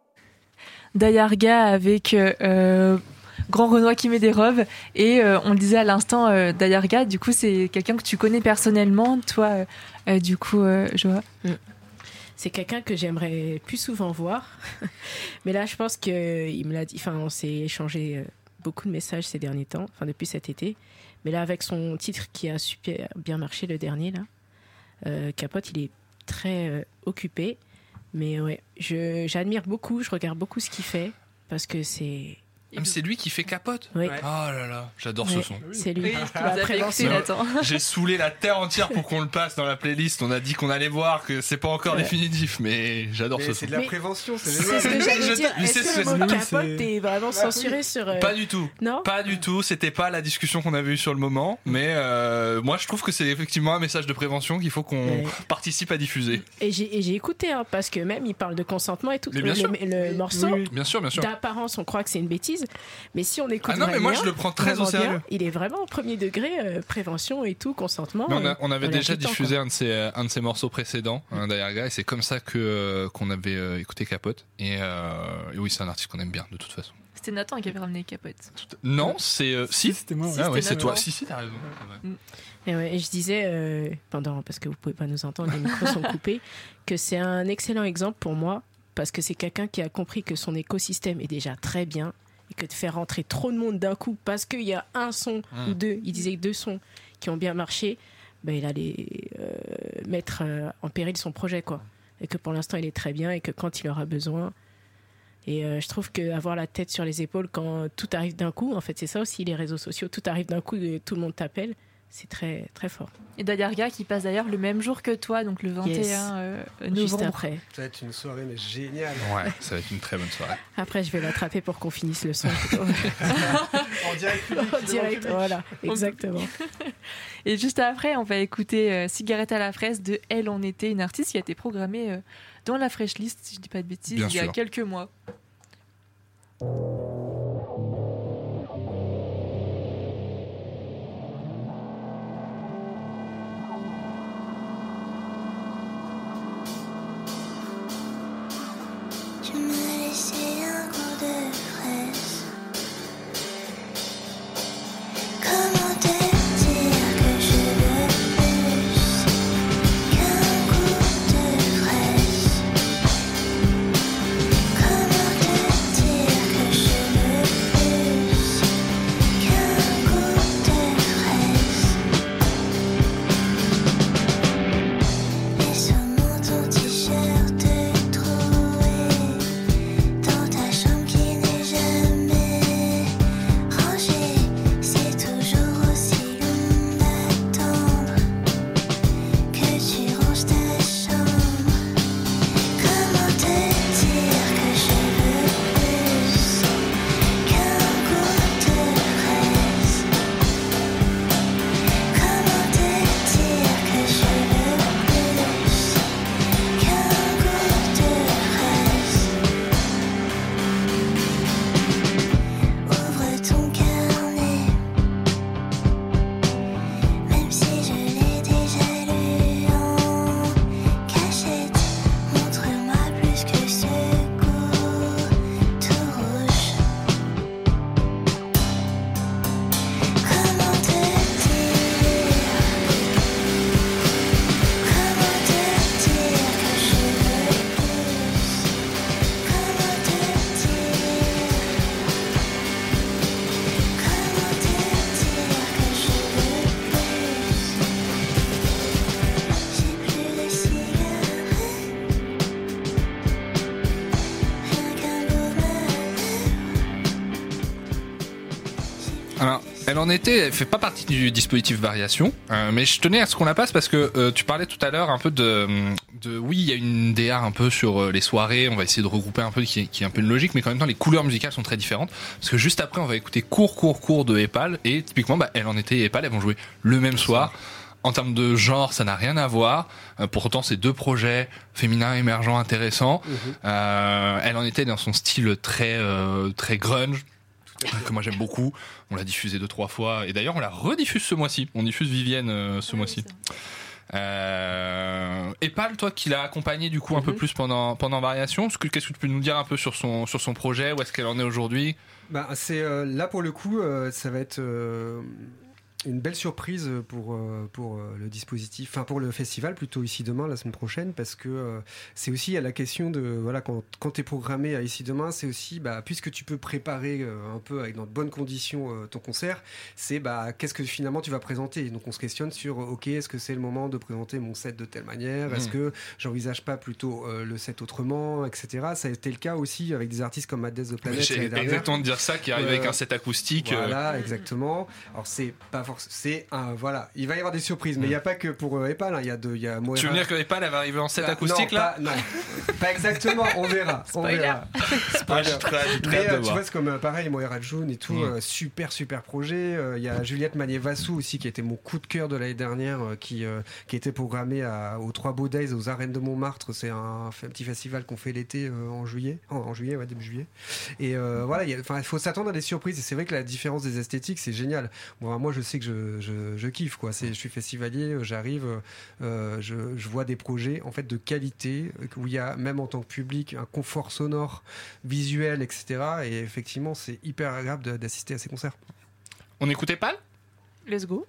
Speaker 1: Dayarga avec euh, Grand Renoir qui met des robes. Et euh, on le disait à l'instant, euh, Dayarga, du coup, c'est quelqu'un que tu connais personnellement. Toi, euh, euh, du coup, euh, Joa
Speaker 3: mm. C'est quelqu'un que j'aimerais plus souvent voir. Mais là, je pense qu'il me l'a dit. Enfin, on s'est échangé beaucoup de messages ces derniers temps, enfin, depuis cet été. Mais là, avec son titre qui a super bien marché, le dernier, là, euh, Capote, il est très euh, occupé. Mais ouais, je, j'admire beaucoup, je regarde beaucoup ce qu'il fait, parce que c'est...
Speaker 4: Même c'est lui qui fait Capote.
Speaker 3: Oui.
Speaker 4: Oh là là, j'adore
Speaker 3: Ouais,
Speaker 4: ce son.
Speaker 3: c'est lui.
Speaker 1: Oui,
Speaker 3: La
Speaker 1: vous avez
Speaker 3: prévention.
Speaker 1: écouté, Nathan.
Speaker 4: J'ai saoulé la terre entière pour qu'on le passe dans la playlist. On a dit qu'on allait voir, que c'est pas encore
Speaker 3: Ouais.
Speaker 4: définitif, mais j'adore
Speaker 5: Mais
Speaker 4: ce
Speaker 5: c'est
Speaker 4: son.
Speaker 5: de la
Speaker 3: Mais
Speaker 5: prévention, c'est
Speaker 3: C'est
Speaker 5: génial.
Speaker 3: ce que
Speaker 4: Je-
Speaker 3: j'allais dire.
Speaker 4: mais c'est
Speaker 3: Est-ce
Speaker 4: ce
Speaker 3: que le
Speaker 4: que
Speaker 3: mot
Speaker 2: c'est-
Speaker 3: capote est vraiment censuré sur... euh,
Speaker 4: Pas du tout.
Speaker 3: Non
Speaker 4: Pas du tout, c'était pas la discussion qu'on avait eue sur le moment, mais euh, moi je trouve que c'est effectivement un message de prévention qu'il faut qu'on
Speaker 3: Ouais.
Speaker 4: participe à diffuser.
Speaker 3: Et j'ai, et j'ai écouté, hein, parce que même il parle de consentement et tout.
Speaker 4: Mais bien
Speaker 3: le,
Speaker 4: sûr.
Speaker 3: le- le morceau,
Speaker 2: Oui, oui.
Speaker 4: Bien sûr, bien sûr.
Speaker 3: d'apparence, on croit que c'est une bêtise. Mais si on écoute
Speaker 4: Ah non, mais moi
Speaker 3: vraiment
Speaker 4: je le prends très au
Speaker 3: vraiment bien,
Speaker 4: sérieux.
Speaker 3: il est vraiment au premier degré, euh, prévention et tout, consentement.
Speaker 4: Mais on, a-
Speaker 3: euh,
Speaker 4: on avait
Speaker 3: dans l'air
Speaker 4: déjà
Speaker 3: du temps,
Speaker 4: diffusé un de ses euh, un de ses morceaux précédents, hein, Dayarga, et c'est comme ça que euh, qu'on avait euh, écouté Capote. Et, euh, et oui, c'est un artiste qu'on aime bien de toute façon.
Speaker 1: C'était Nathan qui avait ramené Capote.
Speaker 4: Tout- Non, c'est euh, si.
Speaker 2: C'était moi. ouais.
Speaker 4: Ah ouais,
Speaker 1: c'était
Speaker 4: c'est toi.
Speaker 1: Nathan.
Speaker 4: Si si, t'as raison. Ouais.
Speaker 3: Et, ouais, et je disais, euh, pendant, parce que vous pouvez pas nous entendre, les micros sont coupés, que c'est un excellent exemple pour moi, parce que c'est quelqu'un qui a compris que son écosystème est déjà très bien, et que de faire rentrer trop de monde d'un coup, parce qu'il y a un son
Speaker 4: Mm.
Speaker 3: ou deux, il disait deux sons qui ont bien marché, ben, il allait euh, mettre euh, en péril son projet, quoi. Et que pour l'instant, il est très bien, et que quand il aura besoin... Et euh, je trouve qu'avoir la tête sur les épaules quand tout arrive d'un coup, en fait, c'est ça aussi, les réseaux sociaux, tout arrive d'un coup et tout le monde t'appelle, c'est très, très fort.
Speaker 1: Et Dayarga qui passe d'ailleurs le même jour que toi, donc le vingt et un
Speaker 3: Yes.
Speaker 1: euh,
Speaker 3: Juste
Speaker 1: novembre.
Speaker 3: après.
Speaker 5: Ça va être une soirée mais géniale.
Speaker 4: Ouais, ça va être une très bonne soirée.
Speaker 3: Après, je vais l'attraper pour qu'on finisse le son.
Speaker 5: En direct public,
Speaker 3: En direct, voilà, exactement.
Speaker 1: Et juste après, on va écouter euh, Cigarette à la fraise de Elle en été, une artiste qui a été programmée euh, dans la Fresh List, si je dis pas de bêtises,
Speaker 4: Bien
Speaker 1: il y a
Speaker 4: sûr.
Speaker 1: quelques mois.
Speaker 8: Tu m'as laissé un goût de fraise. Comment te dire que je veux plus qu'un goût de fraise? Comment
Speaker 4: Alors, elle en était, elle fait pas partie du dispositif variation, euh, mais je tenais à ce qu'on la passe parce que euh, tu parlais tout à l'heure un peu de, de oui, il y a une D A un peu sur euh, les soirées, on va essayer de regrouper un peu qui est, qui est un peu une logique, mais en même temps les couleurs musicales sont très différentes parce que juste après on va écouter court, court, court de Epal et typiquement, bah, elle en était et Epal, elles vont jouer le même soir. En termes de genre, ça n'a rien à voir. Euh, pour autant, c'est deux projets féminins émergents intéressants. Mmh. Euh, elle en était dans son style très euh, très grunge. Que moi j'aime beaucoup, on l'a diffusé deux trois fois et d'ailleurs on la rediffuse ce mois-ci, on diffuse Vivienne euh, ce ah, mois-ci. Euh... Epal, toi qui l'as accompagnée du coup un mm-hmm. peu plus pendant pendant Variation, qu'est-ce que tu peux nous dire un peu sur son sur son projet, où est-ce qu'elle en est aujourd'hui?
Speaker 5: Bah c'est euh, là pour le coup, euh, ça va être euh, une belle surprise pour, euh, pour euh, le dispositif, enfin pour le festival plutôt Ici Demain la semaine prochaine, parce que euh, c'est aussi à la question de, voilà, quand, quand tu es programmé à Ici Demain, c'est aussi, bah, puisque tu peux préparer euh, un peu avec dans de bonnes conditions euh, ton concert, c'est bah, qu'est-ce que finalement tu vas présenter. Donc on se questionne sur, ok, est-ce que c'est le moment de présenter mon set de telle manière, mmh. est-ce que j'envisage pas plutôt euh, le set autrement, et cetera. Ça a été le cas aussi avec des artistes comme Mad Death The Planet.
Speaker 4: J'ai exactement de dire ça, qui arrive euh, avec un set acoustique.
Speaker 5: Voilà,
Speaker 4: euh...
Speaker 5: exactement. Alors c'est pas forcément, c'est un, voilà, il va y avoir des surprises, mais il mmh. n'y a pas que pour euh, Epal, hein. Il y a de, il y a Moira.
Speaker 4: Tu veux dire que Epal elle va arriver en set bah, acoustique
Speaker 5: non,
Speaker 4: là
Speaker 5: pas, non, pas exactement, on verra. on verra.
Speaker 4: Ah, je très, très
Speaker 5: mais euh, tu
Speaker 4: voir.
Speaker 5: vois, c'est comme euh, pareil, Moira June et tout, mmh. euh, super super projet. Il euh, y a Juliette Magnier-Vassou aussi qui était mon coup de cœur de l'année dernière, euh, qui euh, qui était programmé à, aux Trois Beaux Days aux Arènes de Montmartre. C'est un, un petit festival qu'on fait l'été euh, en juillet, en, en juillet, ouais, début juillet. Et euh, voilà, il faut s'attendre à des surprises. Et c'est vrai que la différence des esthétiques, c'est génial. Bon, moi, je sais que je, je, je kiffe quoi. C'est, je suis festivalier, j'arrive, euh, je, je vois des projets en fait de qualité où il y a même en tant que public un confort sonore, visuel, et cetera. Et effectivement, c'est hyper agréable de, d'assister à ces concerts.
Speaker 4: On écoute Epal ?
Speaker 1: Let's go.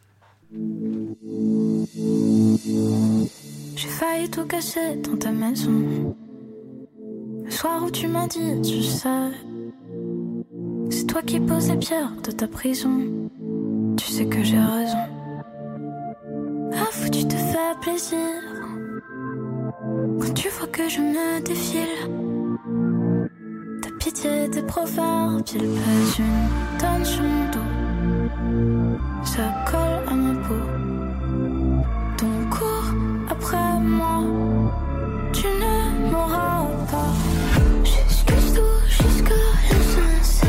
Speaker 8: J'ai failli tout casser dans ta maison. Le soir où tu m'as dit, tu sais, c'est toi qui poses les pierres de ta prison. Tu sais que j'ai raison. Ah, faut tu te fais plaisir quand tu vois que je me défile. Ta pitié, tes proverbes, il pèse une tonne sur mon dos. Ça colle à ma peau. Ton cours après moi, tu ne m'auras pas. J'excuse tout jusqu'à l'insensé,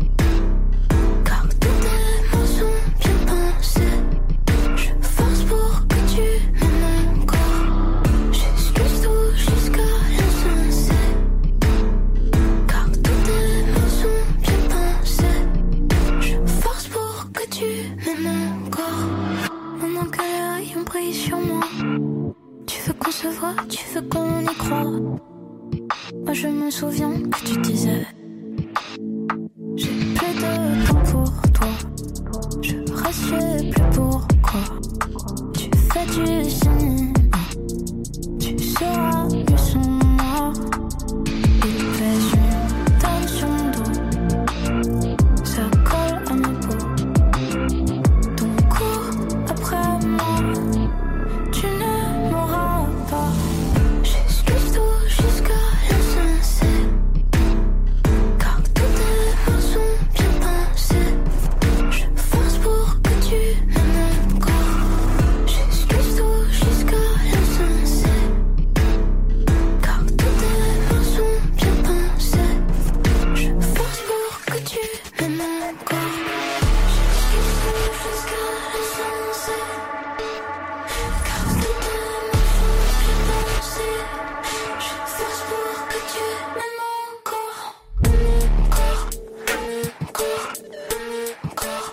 Speaker 8: car tous tes mots sont bien pensés. Je force pour que tu m'aimes encore. J'excuse tout jusqu'à l'insensé, car tous tes mots sont bien pensés. Je force pour que tu m'aimes encore. Maintenant que les rayons brillent sur moi, tu veux qu'on se voit, tu veux qu'on y croit. Moi je me souviens que tu disais, j'ai plus de temps pour toi. Je reste, je sais plus pourquoi. Tu fais du cinéma, tu seras mieux sans moi. Il pèse une tonne sur mon dos, ça colle à ma peau. Ton cours après moi, tu ne m'auras pas. J'excuse tout jusqu'à l'insensé, car tous tes mots sont bien pensés. Je force pour que tu m'aimes encore. J'excuse tout jusqu'à l'insensé, car tous tes mots sont bien pensés. Je force pour que tu m'aimes encore. J'excuse tout jusqu'à l'insensé, car tous tes mots sont bien pensés. Je force pour que tu m'aimes encore. Encore, encore, encore,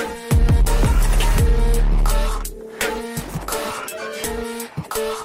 Speaker 8: encore, encore.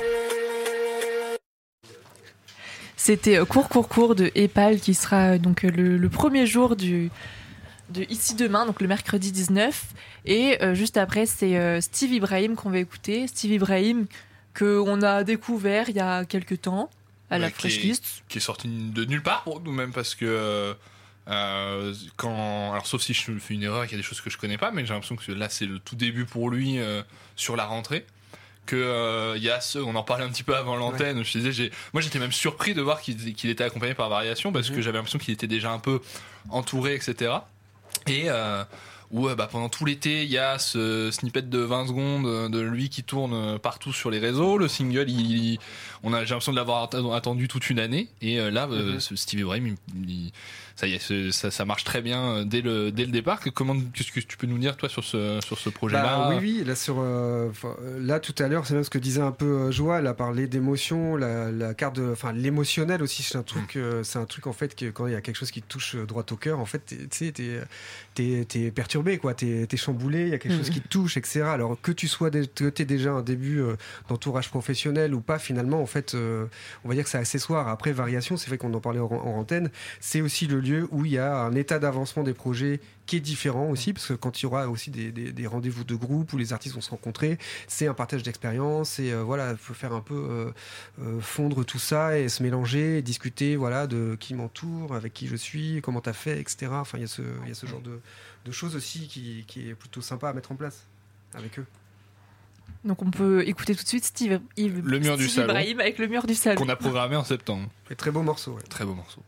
Speaker 1: C'était euh, Cours, cours, cours de Epal qui sera euh, donc euh, le, le premier jour du, de Ici Demain, donc le mercredi dix-neuf. Et euh, juste après, c'est euh, Steve Ibrahim qu'on va écouter. Steve Ibrahim qu'on a découvert il y a quelques temps à la
Speaker 4: Ouais,
Speaker 1: Fresh
Speaker 4: qui est-
Speaker 1: List.
Speaker 4: qui est sorti de nulle part pour nous-mêmes parce que euh, euh, quand alors sauf si je fais une erreur et qu'il y a des choses que je connais pas, mais j'ai l'impression que là c'est le tout début pour lui euh, sur la rentrée, que euh, il y a ce, on en parlait un petit peu avant l'antenne, je te disais, j'ai, moi j'étais même surpris de voir qu'il, qu'il était accompagné par Variation parce que j'avais l'impression qu'il était déjà un peu entouré, etc. Et euh, où euh, bah, pendant tout l'été, il y a ce snippet de vingt secondes de lui qui tourne partout sur les réseaux. Le single, il, il, on a, j'ai l'impression de l'avoir attendu toute une année. Et euh, là, mm-hmm. euh, ce Steve Ebrahim, il, il, ça y est, ça, ça marche très bien dès le, dès le départ. Comment, qu'est-ce que tu peux nous dire, toi, sur ce, sur ce projet-là ?
Speaker 5: Bah, oui, oui. Là, sur, euh, là, tout à l'heure, c'est même ce que disait un peu Joa. Elle a parlé d'émotion, la, la carte de, enfin, l'émotionnel aussi. C'est un truc, mm. euh, c'est un truc en fait que quand il y a quelque chose qui te touche droit au cœur, en fait, tu sais, t'es, t'es, t'es perturbé, quoi. T'es, t'es chamboulé. Il y a quelque mm. chose qui te touche, et cetera. Alors que tu sois, que t'aies déjà un début euh, d'entourage professionnel ou pas, finalement, en fait, euh, on va dire que c'est accessoire. Après, variation, c'est vrai qu'on en parlait en, en antenne. C'est aussi le lieu où il y a un état d'avancement des projets qui est différent aussi, parce que quand il y aura aussi des, des, des rendez-vous de groupe où les artistes vont se rencontrer, c'est un partage d'expérience et euh, voilà, il faut faire un peu euh, euh, fondre tout ça et se mélanger et discuter voilà, de qui m'entoure, avec qui je suis, comment t'as fait, et cetera. Enfin, il y a ce, il y a ce genre de, de choses aussi qui, qui est plutôt sympa à mettre en place avec eux.
Speaker 1: Donc on peut écouter tout de suite Steve, Yves,
Speaker 4: le mur
Speaker 1: Steve
Speaker 4: du salon,
Speaker 1: Ebrahim avec le mur du salon
Speaker 4: qu'on a programmé en septembre.
Speaker 5: Et très beau morceau. Ouais.
Speaker 4: Très beau morceau.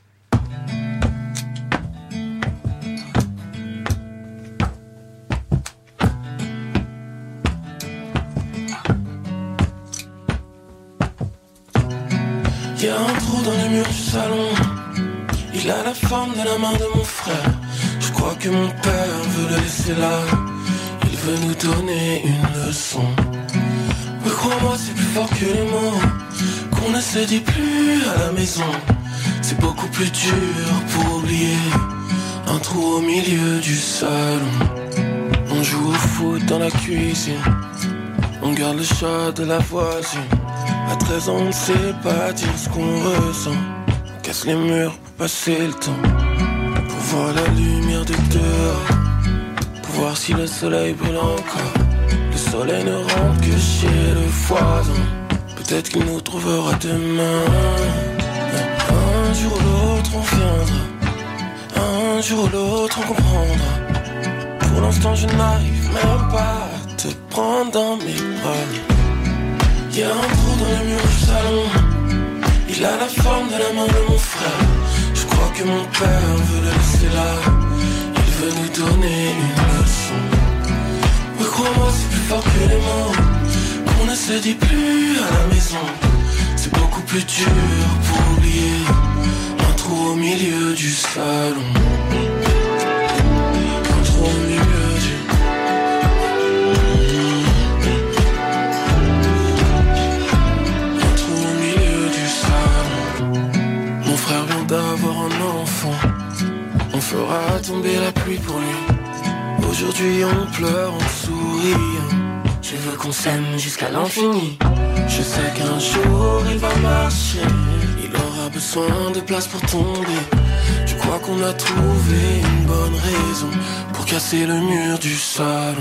Speaker 7: Il y a un trou dans le mur du salon. Il a la forme de la main de mon frère. Je crois que mon père veut le laisser là. Il veut nous donner une leçon. Oui, crois-moi, c'est plus fort que les mots qu'on ne se dit plus à la maison. C'est beaucoup plus dur pour oublier un trou au milieu du salon. On joue au foot dans la cuisine. On garde le chat de la voisine. À treize ans, on ne sait pas dire ce qu'on ressent. On casse les murs pour passer le temps, pour voir la lumière de dehors, pour voir si le soleil brûle encore. Le soleil ne rentre que chez le voisin. Peut-être qu'il nous trouvera demain. Un jour ou l'autre, on viendra. Un jour ou l'autre, on comprendra. Pour l'instant, je n'arrive même pas à te prendre dans mes bras. Y'a un trou dans le mur du salon. Il a la forme de la main de mon frère. Je crois que mon père veut le laisser là. Il veut nous donner une leçon. Oui, crois-moi, c'est plus fort que les mots qu'on ne se dit plus à la maison. C'est beaucoup plus dur pour oublier un trou au milieu du salon. Un trou au milieu du d'avoir un enfant. On fera tomber la pluie pour lui. Aujourd'hui on pleure, on sourit. Je veux qu'on s'aime jusqu'à l'infini. Je sais qu'un jour il va marcher. Il aura besoin de place pour tomber. Je crois qu'on a trouvé une bonne raison pour casser le mur du salon.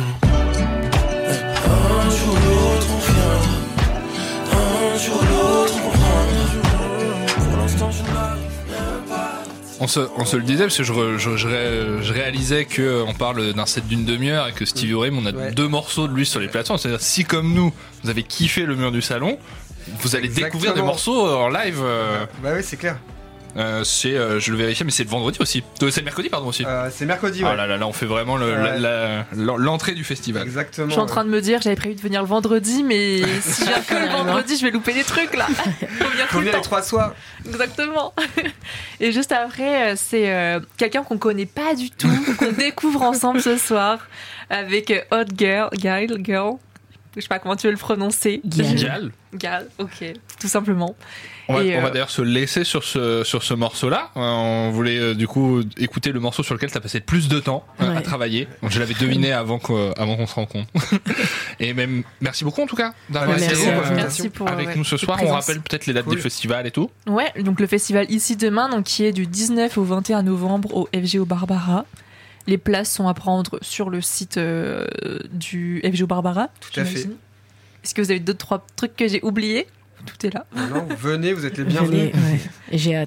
Speaker 7: Un jour l'autre on viendra. Un jour l'autre on comprendra. Pour l'instant je n'arrive.
Speaker 4: On se, on se le disait parce que je, je, je, je réalisais qu'on parle d'un set d'une demi-heure et que Steve Ebrahim, on a ouais. deux morceaux de lui sur les plateformes. C'est-à-dire, si comme nous, vous avez kiffé le mur du salon, vous allez Exactement. découvrir des morceaux en live. Euh,
Speaker 5: bah oui, c'est clair.
Speaker 4: Euh, c'est, euh, je le vérifie, mais c'est le vendredi aussi. C'est le mercredi, pardon aussi.
Speaker 5: Euh, c'est mercredi. Ouais.
Speaker 4: Oh là là, là, on fait vraiment le, ouais. la, la, l'entrée du festival.
Speaker 5: Exactement.
Speaker 1: Je suis en train de me dire, j'avais prévu de venir le vendredi, mais si j'ai que le vendredi, je vais louper des trucs là.
Speaker 5: Faut venir les trois soirs.
Speaker 1: Exactement. Et juste après, c'est euh, quelqu'un qu'on connaît pas du tout, qu'on découvre ensemble ce soir avec Hot Girl, Girl, Girl. Je sais pas comment tu veux le prononcer.
Speaker 4: Gal.
Speaker 1: Gal, ok, tout simplement.
Speaker 4: On va,
Speaker 1: Et
Speaker 4: on va
Speaker 1: euh...
Speaker 4: d'ailleurs se laisser sur ce, sur ce morceau-là. Euh, on voulait euh, du coup écouter le morceau sur lequel tu as passé le plus de temps euh, ouais. à travailler. Donc, je l'avais deviné avant, qu'on, avant qu'on se rencontre. Et même, merci beaucoup en tout cas d'avoir
Speaker 1: ouais,
Speaker 4: été
Speaker 1: merci,
Speaker 4: euh,
Speaker 1: merci pour,
Speaker 4: avec
Speaker 1: ouais,
Speaker 4: nous ce soir. On rappelle peut-être les dates cool. du festival et tout.
Speaker 1: Ouais, donc le festival Ici Demain, donc, qui est du dix-neuf au vingt et un novembre au F G O Barbara. Les places sont à prendre sur le site euh, du F G O Barbara.
Speaker 5: Tout à fait.
Speaker 1: Est-ce que vous avez d'autres trois trucs que j'ai oubliés ? Tout est là.
Speaker 5: Non, non, venez, vous êtes les bienvenus.
Speaker 3: Venez, ouais. J'ai hâte.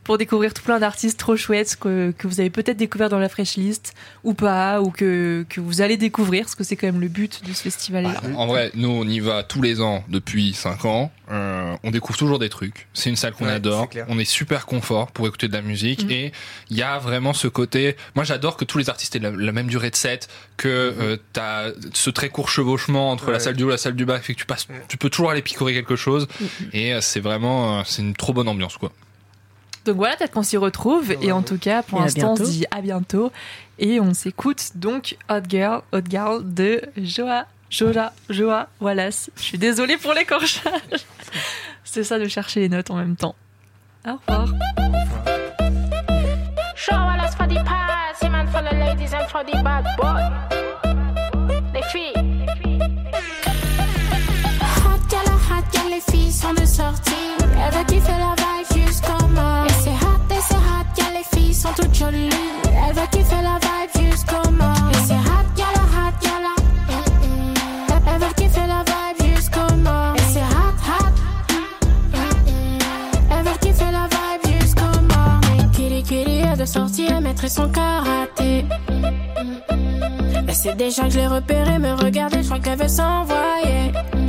Speaker 1: pour découvrir tout plein d'artistes trop chouettes que, que vous avez peut-être découvert dans la Fresh List ou pas, ou que, que vous allez découvrir, parce que c'est quand même le but de ce festival-là.
Speaker 4: Bah, en vrai, nous, on y va tous les ans depuis cinq ans. Euh, on découvre toujours des trucs. C'est une salle qu'on
Speaker 5: Ouais,
Speaker 4: adore.
Speaker 5: c'est clair.
Speaker 4: On est super confort pour écouter de la musique.
Speaker 1: Mhm.
Speaker 4: Et il y a vraiment ce côté... Moi, j'adore que tous les artistes aient la, la même durée de set, que euh, t'as ce très court chevauchement entre
Speaker 5: Ouais.
Speaker 4: la salle du haut et la salle du bas, qui fait que tu, passes,
Speaker 5: Ouais.
Speaker 4: tu peux toujours aller picorer quelque chose.
Speaker 1: Mhm.
Speaker 4: Et euh, c'est vraiment... euh, c'est une trop bonne ambiance, quoi.
Speaker 1: Donc voilà, peut-être qu'on s'y retrouve. Et en tout cas, pour
Speaker 3: Et à
Speaker 1: l'instant, on se
Speaker 3: bientôt.
Speaker 1: dit à bientôt. Et on s'écoute donc Hot Girl, Hot Girl de Joa, Joa, Joa Wallace. Je suis désolée pour l'écorchage. C'est ça de chercher les notes en même temps. Au revoir.
Speaker 9: Show us for the party, man, for the ladies and for the bad boy. Les filles.
Speaker 6: Hot girl, hot girl, les filles sont de sortie. Elle veut kiffer la vibe jusqu'au mort. Et c'est hot, et c'est hot girl, les filles sont toutes jolies. Elle veut kiffer la vibe jusqu'au mort. Et c'est hot girl, hot girl, mm-mm. Elle veut kiffer la vibe jusqu'au mort. Et c'est hot, hot, mm-mm. Elle veut kiffer la vibe jusqu'au mort. Mais Kitty Kitty est de sortie, elle mettrait son karaté. Elle sait déjà que je l'ai repéré, me regarder, je crois qu'elle veut s'envoyer.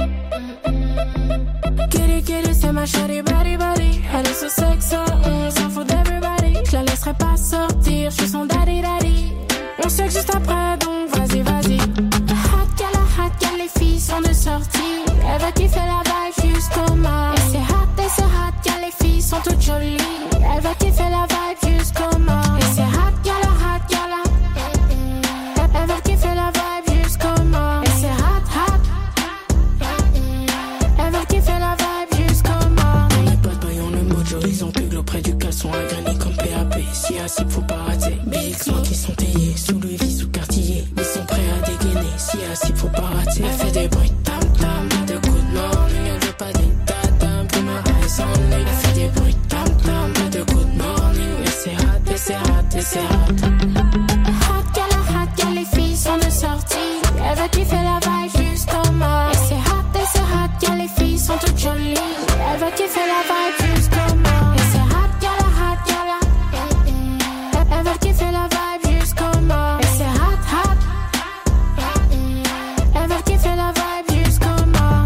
Speaker 6: Kitty Kitty, c'est ma shawty body body. Elle est so sexy, on s'en fout d'everybody. Je la laisserai pas sortir, je suis son daddy daddy. On sait que juste après, donc vas-y vas-y. Hot girl, hot girl, les filles sont de sortie. Elle va kiffer la vibe jusqu'au mort. Et c'est hot, et c'est hot girl, les filles sont toutes jolies. Elle va kiffer la vibe jusqu'au mort. Et c'est hot girl, hot girl, mm-mm. Elle va kiffer la vibe jusqu'au mort. Et c'est hot, hot, mm-mm. Elle va kiffer la vibe jusqu'au mort.
Speaker 10: Les bad boys ont le mojo, ils ont puglo près du caleçon, un granny comme P A P. Si assis, faut pas rater. Big Smoke, qui sont taillés, sous Louis V, sous Cartier. Ils sont prêts à dégainer, si assis, faut pas rater. Elle fait des bruits tam tam, pas de good morning. Elle veut pas des tatam, comme un eyes on me. Elle fait des bruits tam tam, pas de good morning. Et c'est hot, et c'est hot, et c'est hot.
Speaker 6: Hot girl, hot girl, les filles sont de sortie. Elle veut kiffer la vibe jusqu'au mort. Et c'est hot, et c'est hot girl, les filles sont toutes jolies. Elle veut kiffer la vibe jusqu'au mort. Et c'est hot girl, hot girl, mm-mm. Elle veut kiffer la vibe jusqu'au mort. Et c'est hot, hot, mm-mm. Elle veut kiffer la vibe jusqu'au mort.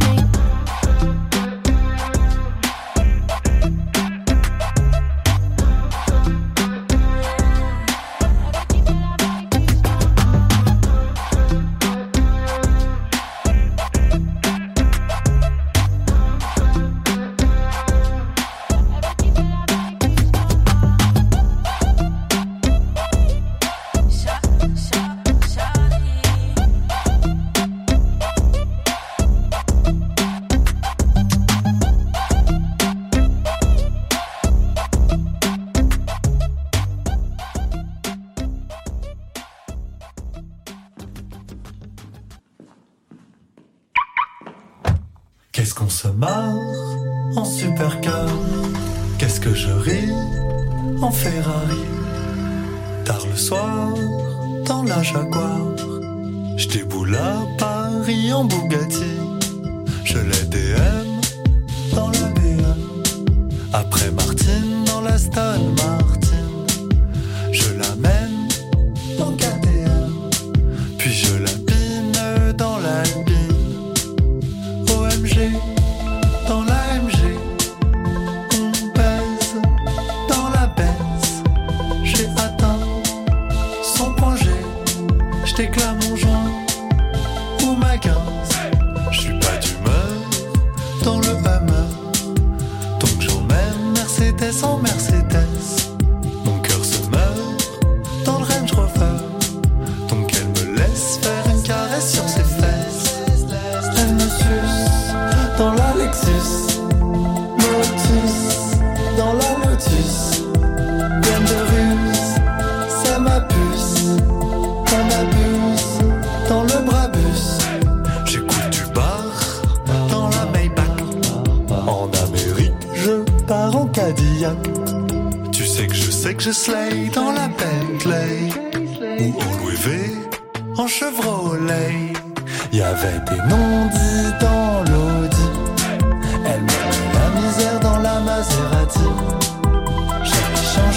Speaker 11: Qu'est-ce qu'on se marre en supercar? Qu'est-ce que je ris en Ferrari? Tard le soir, dans la Jaguar, je déboule à Paris en Bugatti. Je l'ai D M dans la B M. Après Martine dans la Aston Martin. Je l'amène dans K T M. Puis je la pine dans l'Alpine. O M G, dans la M G, on pèse dans la Benz. J'ai atteint son point G, je déclare mon joint ou ma quinze. Je suis pas d'humeur dans le Hammer, donc j'emmène Mercedes en Mercedes. Mon cœur se meurt dans le Range Rover, donc elle me laisse faire une caresse sur ses fesses. Elle me suce dans la Lexus, Lotus, dans la Lotus. Pleine de ruse, c'est ma puce. On abuse dans le Brabus. J'écoute du bar dans la Maybach. En Amérique, je pars en Cadillac. Tu sais que je sais que je slay dans la Bentley. Ou en Louis V, en Chevrolet. Y'avait des non-dits dans l'Audi. Elle met la misère dans la Maserati. J'ai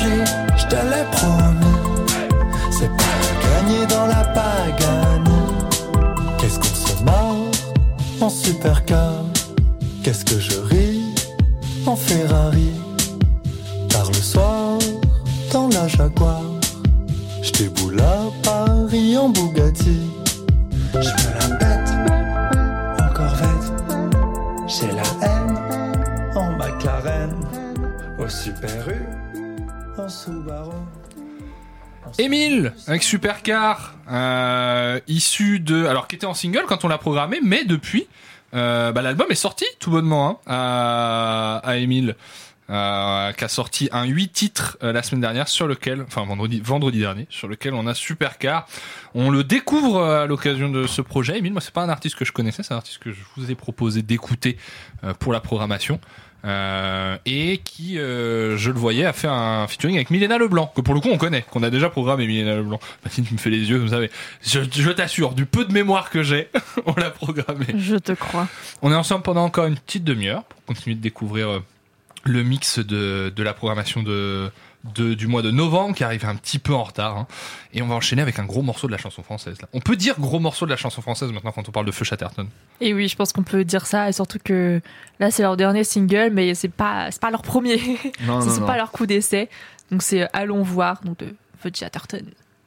Speaker 11: changer, je te l'ai promis. C'est pas gagner dans la pagane. Qu'est-ce qu'on se marre en supercar? Qu'est-ce que je ris en Ferrari? Tard le soir, dans la Jaguar, je déboule à Paris en Bugatti. Je me la pète en Corvette, j'ai la haine en McLaren, au Super U, en Subaru.
Speaker 4: Émile avec Supercar, euh, issu de, alors qui était en single quand on l'a programmé, mais depuis, euh, bah, l'album est sorti tout bonnement hein, à, à Émile, euh, qui a sorti un huit titres euh, la semaine dernière sur lequel, enfin vendredi, vendredi dernier, sur lequel on a Supercar. On le découvre à l'occasion de ce projet. Émile, moi c'est pas un artiste que je connaissais, c'est un artiste que je vous ai proposé d'écouter euh, pour la programmation. Euh, et qui, euh, je le voyais, a fait un featuring avec Milena Leblanc, que pour le coup on connaît, qu'on a déjà programmé Milena Leblanc. Mathilde me fait les yeux, vous savez. Je, je t'assure, du peu de mémoire que j'ai, on l'a programmé.
Speaker 1: Je te crois.
Speaker 4: On est ensemble pendant encore une petite demi-heure pour continuer de découvrir euh, le mix de, de la programmation de, de, du mois de novembre qui arrive un petit peu en retard. Hein. Et on va enchaîner avec un gros morceau de la chanson française. Là. On peut dire gros morceau de la chanson française maintenant quand on parle de Feu Chatterton.
Speaker 1: Et oui, je pense qu'on peut dire ça, et surtout que là c'est leur dernier single, mais c'est pas, c'est pas leur premier.
Speaker 4: Non,
Speaker 1: Ce
Speaker 4: non,
Speaker 1: n'est
Speaker 4: non.
Speaker 1: pas leur coup d'essai. Donc c'est Allons voir, donc de Feu Chatterton.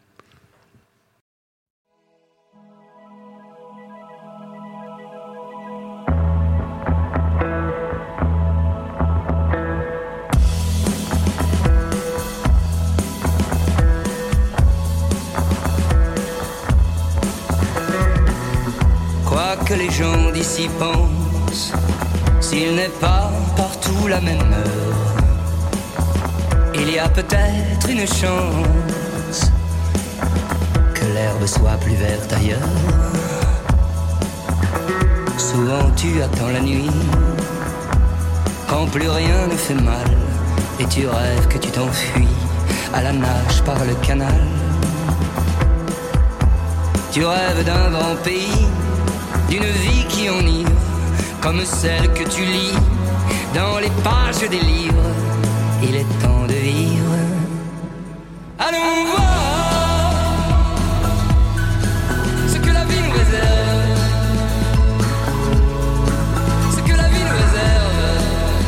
Speaker 12: Quoi que les gens d'ici pensent, s'il n'est pas partout la même heure, il y a peut-être une chance que l'herbe soit plus verte ailleurs. Souvent tu attends la nuit, quand plus rien ne fait mal, et tu rêves que tu t'enfuis à la nage par le canal. Tu rêves d'un grand pays, d'une vie qui enivre, comme celle que tu lis dans les pages des livres. Il est temps de vivre. Allons voir ce que la vie nous réserve, ce que la vie nous réserve.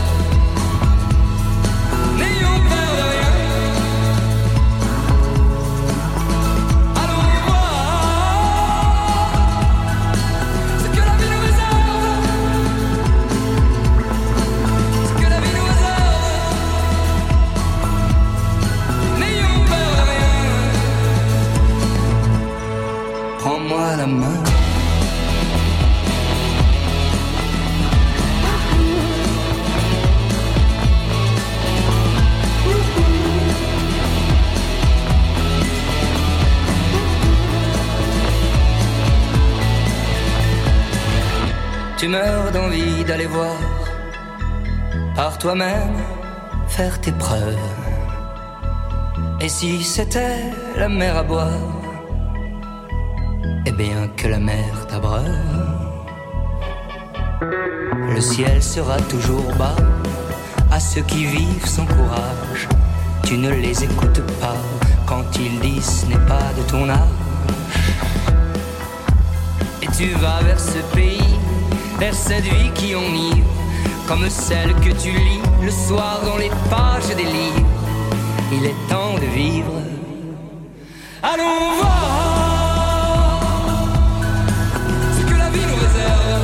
Speaker 12: N'ayons peur de rien. Allons voir ce que la vie nous réserve, ce que la vie nous réserve. N'ayons peur de rien. Prends-moi la main. Tu meurs d'envie d'aller voir par toi-même, faire tes preuves. Et si c'était la mer à boire, eh bien que la mer t'abreuve. Le ciel sera toujours bas à ceux qui vivent sans courage. Tu ne les écoutes pas quand ils disent ce n'est pas de ton âge. Et tu vas vers ce pays, vers cette vie qui enivre, comme celle que tu lis le soir dans les pages des livres. Il est temps de vivre. Allons voir ce que la vie nous réserve,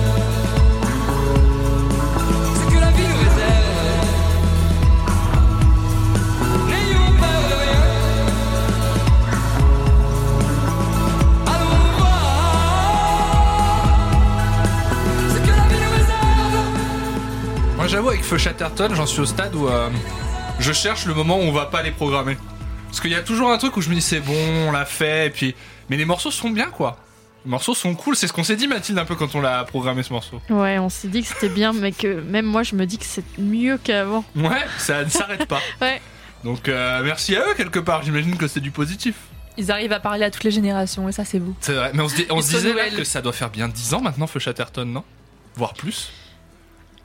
Speaker 12: ce que la vie nous réserve. N'ayons peur de rien. Allons voir ce que la vie nous réserve.
Speaker 4: Moi j'avoue avec Feu Chatterton, j'en suis au stade où euh, je cherche le moment où on va pas les programmer. Parce qu'il y a toujours un truc où je me dis c'est bon, on l'a fait, et puis... Mais les morceaux sont bien quoi. Les morceaux sont cool, c'est ce qu'on s'est dit Mathilde un peu quand on l'a programmé ce morceau.
Speaker 13: Ouais, on s'est dit que c'était bien, mais que même moi je me dis que c'est mieux qu'avant.
Speaker 4: Ouais, ça ne s'arrête pas.
Speaker 13: Ouais.
Speaker 4: Donc euh, merci à eux quelque part, j'imagine que c'est du positif.
Speaker 1: Ils arrivent à parler à toutes les générations, et ça c'est beau.
Speaker 4: C'est vrai, mais on se, di- on
Speaker 1: Ils
Speaker 4: se
Speaker 1: sont
Speaker 4: disait là
Speaker 1: nouvelles.
Speaker 4: que ça doit faire bien dix ans maintenant Feu Chatterton, non? Voire plus.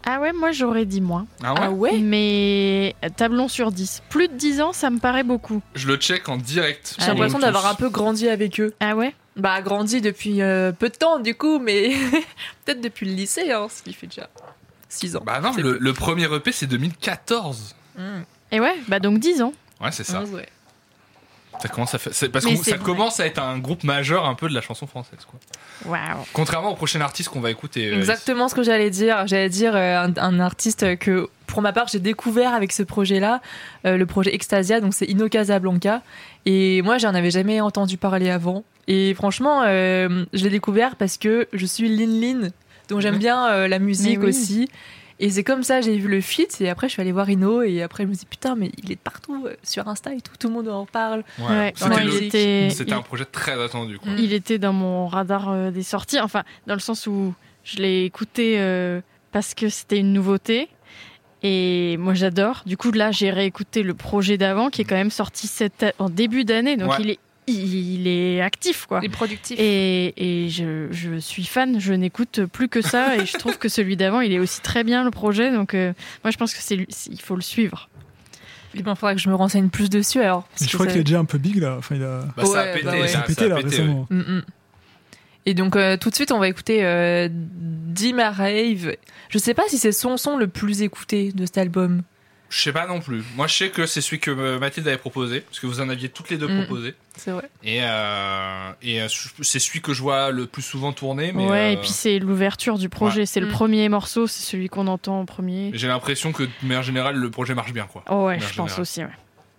Speaker 13: Ah ouais, moi j'aurais dit moins.
Speaker 4: Ah ouais,
Speaker 1: Ah ouais.
Speaker 13: Mais tablons sur dix. Plus de dix ans, ça me paraît beaucoup.
Speaker 4: Je le check en direct.
Speaker 1: J'ai l'impression
Speaker 4: Tous.
Speaker 1: d'avoir un peu grandi avec eux.
Speaker 13: Ah ouais.
Speaker 1: Bah, grandi depuis euh, peu de temps, du coup, mais peut-être depuis le lycée, hein, ce qui fait déjà six ans.
Speaker 4: Bah non, le, le premier E P c'est deux mille quatorze.
Speaker 1: Mmh.
Speaker 13: Et ouais, bah donc dix ans.
Speaker 4: Ouais, c'est ça.
Speaker 1: onze, ouais.
Speaker 4: Ça commence à faire... c'est parce
Speaker 13: Mais
Speaker 4: que
Speaker 13: c'est
Speaker 4: ça
Speaker 13: vrai.
Speaker 4: commence à être un groupe majeur un peu de la chanson française, quoi.
Speaker 13: Waouh.
Speaker 4: Contrairement au prochain artiste qu'on va écouter. euh,
Speaker 1: Exactement ce que j'allais dire. J'allais dire euh, un, un artiste que, pour ma part, j'ai découvert avec ce projet-là, euh, le projet Extasia, donc c'est Ino Casablanca. Et moi, j'en avais jamais entendu parler avant. Et franchement, euh, je l'ai découvert parce que je suis Lin Lin, donc j'aime bien euh, la musique
Speaker 13: Mais oui.
Speaker 1: aussi. Et c'est comme ça, j'ai vu le feat, et après je suis allée voir Ino, et après je me suis dit, putain, mais il est partout, euh, sur Insta et tout, tout le monde en parle.
Speaker 4: Ouais.
Speaker 13: Ouais,
Speaker 4: C'était,
Speaker 13: moi,
Speaker 4: le-
Speaker 13: il était-
Speaker 4: c'était
Speaker 13: il-
Speaker 4: un projet très attendu, quoi.
Speaker 13: Il était dans mon radar euh, des sorties, enfin, dans le sens où je l'ai écouté euh, parce que c'était une nouveauté. Et moi j'adore. Du coup, là, j'ai réécouté le projet d'avant qui est quand même sorti cette, en début d'année. Donc
Speaker 4: Ouais.
Speaker 13: il est, il est actif, quoi.
Speaker 1: Il est productif.
Speaker 13: Et, et je, je suis fan, je n'écoute plus que ça. Et je trouve que celui d'avant, il est aussi très bien, le projet. Donc euh, moi, je pense que c'est, lui- il faut le suivre.
Speaker 1: Il faudra que je me renseigne plus dessus alors. parce
Speaker 2: Je
Speaker 1: que
Speaker 2: crois
Speaker 1: ça-
Speaker 2: qu'il est déjà un peu big là. Enfin, il a.
Speaker 4: Bah, ça a
Speaker 1: Ouais,
Speaker 4: pété,
Speaker 1: bah ouais.
Speaker 4: ça,
Speaker 2: Ça a pété là
Speaker 4: ouais.
Speaker 2: récemment.
Speaker 1: Mm, mm. Et donc euh, tout de suite on va écouter euh, Dima Rave. Je sais pas si c'est son son le plus écouté de cet album.
Speaker 4: Je sais pas non plus. Moi, je sais que c'est celui que euh, Mathilde avait proposé, parce que vous en aviez toutes les deux
Speaker 1: Mm.
Speaker 4: proposé.
Speaker 1: C'est vrai.
Speaker 4: Et, euh, et euh, c'est celui que je vois le plus souvent tourner. Mais,
Speaker 13: ouais,
Speaker 4: euh,
Speaker 13: et puis c'est l'ouverture du projet.
Speaker 4: ouais.
Speaker 13: C'est le
Speaker 1: Mm.
Speaker 13: premier morceau, c'est celui qu'on entend en premier.
Speaker 4: j'ai l'impression que, de manière générale, le projet marche bien, quoi.
Speaker 13: Oh ouais,
Speaker 4: De
Speaker 13: je
Speaker 4: manière
Speaker 13: pense
Speaker 4: générale.
Speaker 13: aussi, ouais.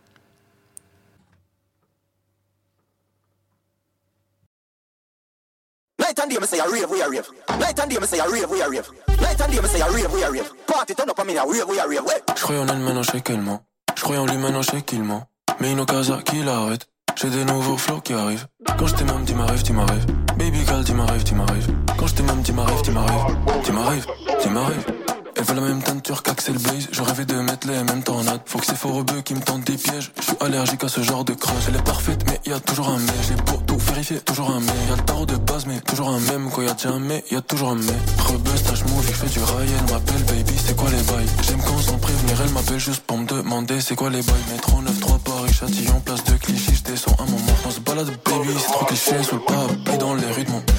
Speaker 14: Night and day, me say a rave, we a rave. Night and day, me say a rave, we a rave. Night and day, me say a rave, we a rave. Party turn up, I mean a rave, we a rave.
Speaker 15: Je croyais en elle, maintenant je sais qu'elle ment. Je croyais en lui, maintenant je sais qu'il ment. Mais Ino Casa qui l'arrête. J'ai des nouveaux flows qui arrivent. Quand je t'aime, dis ma rêve, dis ma rêve. Baby girl, dis ma rêve, dis ma rêve. Quand je t'aime, dis ma rêve, dis ma rêve. Dis ma rêve, dis ma rêve. Elle veut la même teinture qu'Axel Blaze. Je rêvais de mettre les mêmes tornades. Faut que ces faux rebeux qui me tentent des pièges. Je suis allergique à ce genre de crush. Elle est parfaite, mais y a toujours un mais. J'ai beau tout vérifier, toujours un mais. Y'a le tarot de base, mais toujours un même. Quand y'a déjà un mais, y'a toujours un mais. Rebeu, stage move, il fait du Ryan. M'appelle baby, c'est quoi les bails? J'aime quand sans prévenir, elle m'appelle juste pour me demander c'est quoi les bails. Métro neuf trois Paris, Châtillon, place de Clichy. J'descends un moment, on se balade baby. C'est trop cliché, sous le parapluie dans les rues de mon.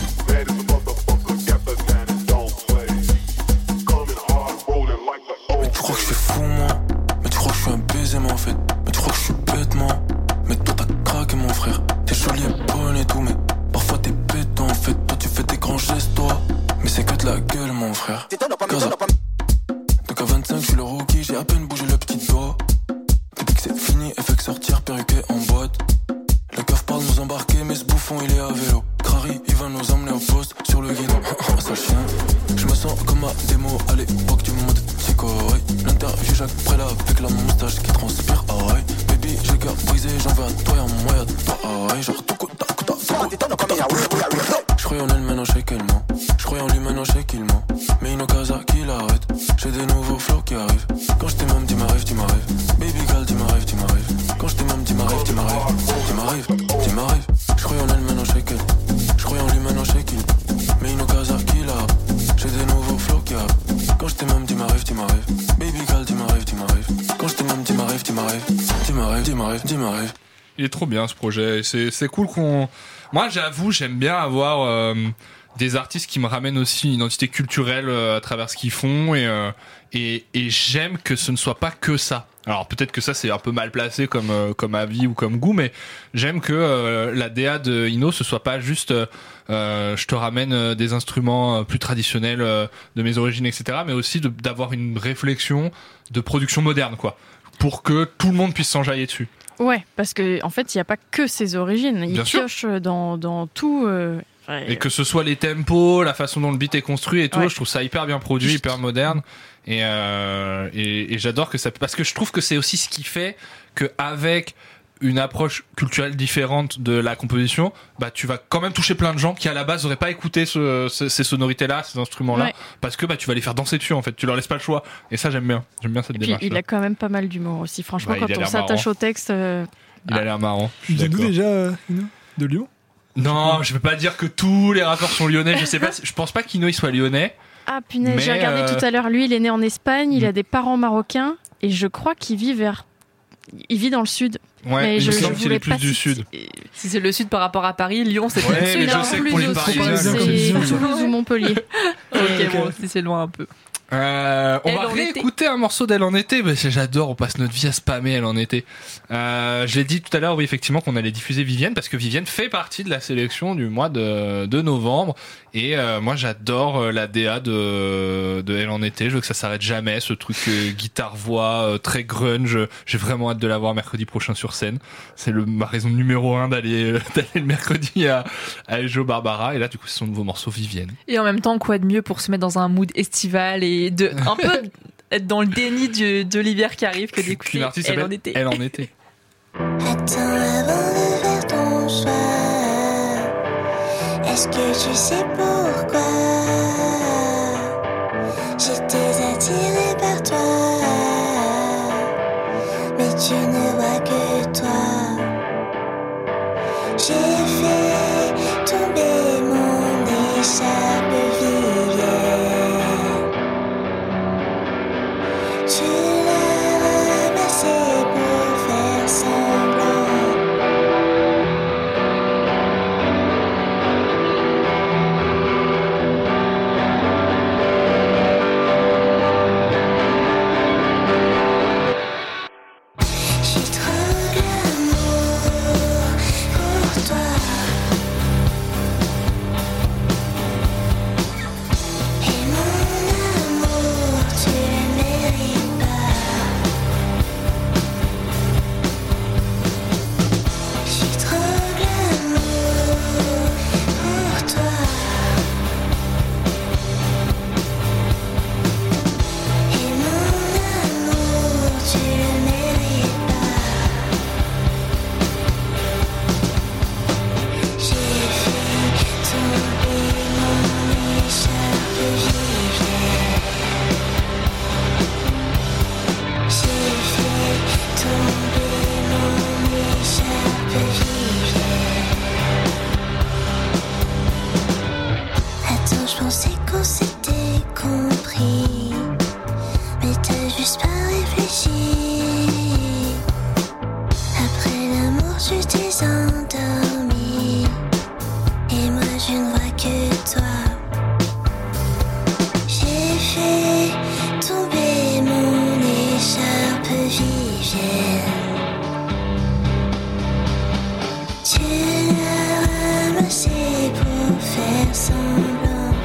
Speaker 15: Tu crois que je suis fou moi? Mais tu crois que je suis un baiser moi en fait? Mais tu crois que je suis bête moi? Mais toi t'as craqué mon frère. T'es joli et bonne et tout mais parfois t'es bête en fait. Toi tu fais des grands gestes toi. Mais c'est que de la gueule mon frère. Gaza. Donc à vingt-cinq je suis le rookie. J'ai à peine bougé le petit doigt. Depuis que c'est fini elle fait que sortir perruqué en boîte. Le coffre parle nous embarquer mais ce bouffon il est à vélo. Crary il va nous emmener au poste sur le guidon. Sale chien. Je me sens comme à démo à l'époque du monde psycho, ouais. L'interview Jacques Préla avec la moustache qui transpire, ah ouais. Baby, j'ai le cœur brisé, j'en veux à toi et en moi y'a toi, ah ouais. Genre tout coup, ta coup, ta je croyais en elle, maintenant je sais qu'elle ment. Je croyais en lui, maintenant je sais qu'il ment. Mais Ino Casa qui l'arrête. J'ai des nouveaux flows qui arrivent. Quand je t'aime, dis ma rêve, dis ma rêve. Baby girl, dis ma rêve, dis ma rêve. Quand je t'aime, dis ma rêve, dis ma rêve. Dis ma rêve, dis ma rêve. Je croyais en elle, maintenant je sais qu'elle. Je croyais en lui, maintenant je sais qu'il. Mais Ino Casa qui l'arrête. J'ai des nouveaux flows qui arrivent. Quand je t'aime, dis ma rêve, dis ma rêve. Baby girl, dis ma rêve, dis ma rêve. Quand je t'aime, dis ma rêve, dis ma rêve. Dis ma rêve, dis ma rêve, dis ma rêve.
Speaker 4: Il est trop bien ce projet. C'est, c'est cool qu'on. Moi, j'avoue, j'aime bien avoir euh, des artistes qui me ramènent aussi une identité culturelle euh, à travers ce qu'ils font et, euh, et, et j'aime que ce ne soit pas que ça. Alors peut-être que ça c'est un peu mal placé comme euh, comme avis ou comme goût, mais j'aime que euh, la D A de Ino ce soit pas juste euh, je te ramène euh, des instruments euh, plus traditionnels euh, de mes origines, et cetera, mais aussi de, d'avoir une réflexion de production moderne, quoi, pour que tout le monde puisse s'enjailler dessus.
Speaker 13: Ouais, parce que en fait, il n'y a pas que ses origines. Il
Speaker 4: Bien sûr.
Speaker 13: pioche dans, dans tout. euh, ouais.
Speaker 4: Et que ce soit les tempos, la façon dont le beat est construit et tout,
Speaker 13: Ouais.
Speaker 4: je trouve ça hyper bien produit, hyper moderne. Et, euh, et, et j'adore que ça, parce que je trouve que c'est aussi ce qui fait que avec une approche culturelle différente de la composition, bah tu vas quand même toucher plein de gens qui à la base n'auraient pas écouté ce, ce, ces sonorités-là, ces instruments-là,
Speaker 13: Ouais.
Speaker 4: parce que bah tu vas les faire danser dessus en fait. Tu leur laisses pas le choix. Et ça j'aime bien. J'aime bien cette
Speaker 13: Et puis,
Speaker 4: démarche.
Speaker 13: il a quand même pas mal d'humour aussi. Franchement,
Speaker 4: Ouais,
Speaker 13: quand
Speaker 4: il a
Speaker 13: on
Speaker 4: l'air
Speaker 13: s'attache
Speaker 4: marrant.
Speaker 13: au texte. euh,
Speaker 4: Il a l'air marrant. Je suis
Speaker 2: Il vient d'où
Speaker 4: d'accord.
Speaker 2: déjà, euh, Ino De Lyon?
Speaker 4: Non, je veux pas dire que tous les rappeurs sont lyonnais. Je sais pas. si- Je pense pas qu'Ino il soit lyonnais.
Speaker 13: Ah punaise,
Speaker 4: Mais,
Speaker 13: j'ai regardé
Speaker 4: euh,
Speaker 13: tout à l'heure. Lui, il est né en Espagne, il a des parents marocains et je crois qu'il vit vers. Il vit dans le sud.
Speaker 4: Ouais,
Speaker 13: mais
Speaker 4: il
Speaker 13: je,
Speaker 4: me
Speaker 13: je
Speaker 4: semble qu'il
Speaker 13: voulais
Speaker 4: est plus
Speaker 13: pas
Speaker 4: du
Speaker 13: citer-
Speaker 4: sud.
Speaker 1: Si c'est le sud par rapport à Paris, Lyon, c'est
Speaker 4: Ouais,
Speaker 1: plus le sud.
Speaker 4: mais je
Speaker 1: hein.
Speaker 4: sais que
Speaker 13: plus
Speaker 4: pour les
Speaker 13: au
Speaker 4: Parisiens,
Speaker 13: sud,
Speaker 2: comme
Speaker 13: c'est
Speaker 2: Toulouse.
Speaker 13: Toulouse ou Montpellier.
Speaker 1: Ok,
Speaker 2: Ok.
Speaker 1: bon, si c'est loin un peu.
Speaker 4: Euh, on
Speaker 1: Elle
Speaker 4: va
Speaker 1: en été.
Speaker 4: réécouter un morceau d'Elle en été, parce que j'adore, on passe notre vie à spammer Elle en été. Euh, je l'ai dit tout à l'heure, oui, effectivement, qu'on allait diffuser Vivienne, parce que Vivienne fait partie de la sélection du mois de, de novembre. Et euh, moi, j'adore euh, la D A de, de Elle en été. Je veux que ça s'arrête jamais, ce truc euh, guitare-voix, euh, très grunge. J'ai vraiment hâte de la voir mercredi prochain sur scène. C'est le, ma raison numéro un d'aller, euh, d'aller le mercredi à, à El Joe Barbara. Et là, du coup, c'est son nouveau morceau Vivienne.
Speaker 1: Et en même temps, quoi de mieux pour se mettre dans un mood estival et de un peu être dans le déni de, de l'hiver qui arrive que d'écouter
Speaker 4: Qu'une artiste
Speaker 1: Elle en
Speaker 4: s'appelle
Speaker 1: été.
Speaker 4: Elle en été.
Speaker 8: Attends avant de faire ton choix. Est-ce que tu sais pourquoi j'étais attirée par toi, mais tu ne vois que toi. J'ai fait tomber mon écharpe Vivienne. Tu l'as ramassée pour faire semblant. J'ai trop d'amour pour toi. Et mon amour, tu le mérites pas. J'ai trop d'amour pour toi. Et mon amour, tu le mérites pas. J'ai fait tomber mon écharpe Vivienne. J'ai fait tomber mon écharpe Vivienne. Attends, je pensais qu'on s'était compris, mais t'as juste pas réfléchi. Après l'amour, tu t'es endormi, et moi je ne vois que toi. J'ai fait tomber mon écharpe Vivienne. Tu l'as ramassée pour faire semblant.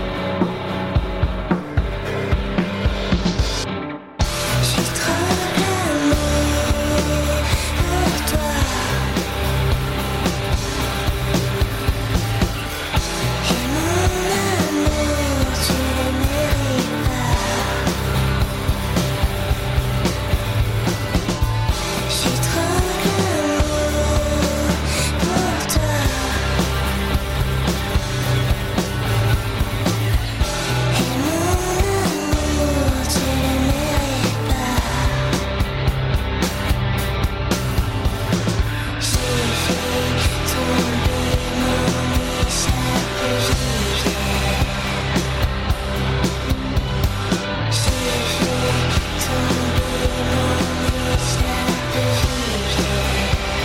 Speaker 8: J'ai trop d'amour pour toi. Et mon amour, tu le mérites pas. J'ai trop d'amour pour toi. Et mon amour, tu le mérites pas. J'ai fait tomber mon écharpe Vivienne. J'ai fait tomber mon écharpe Vivienne.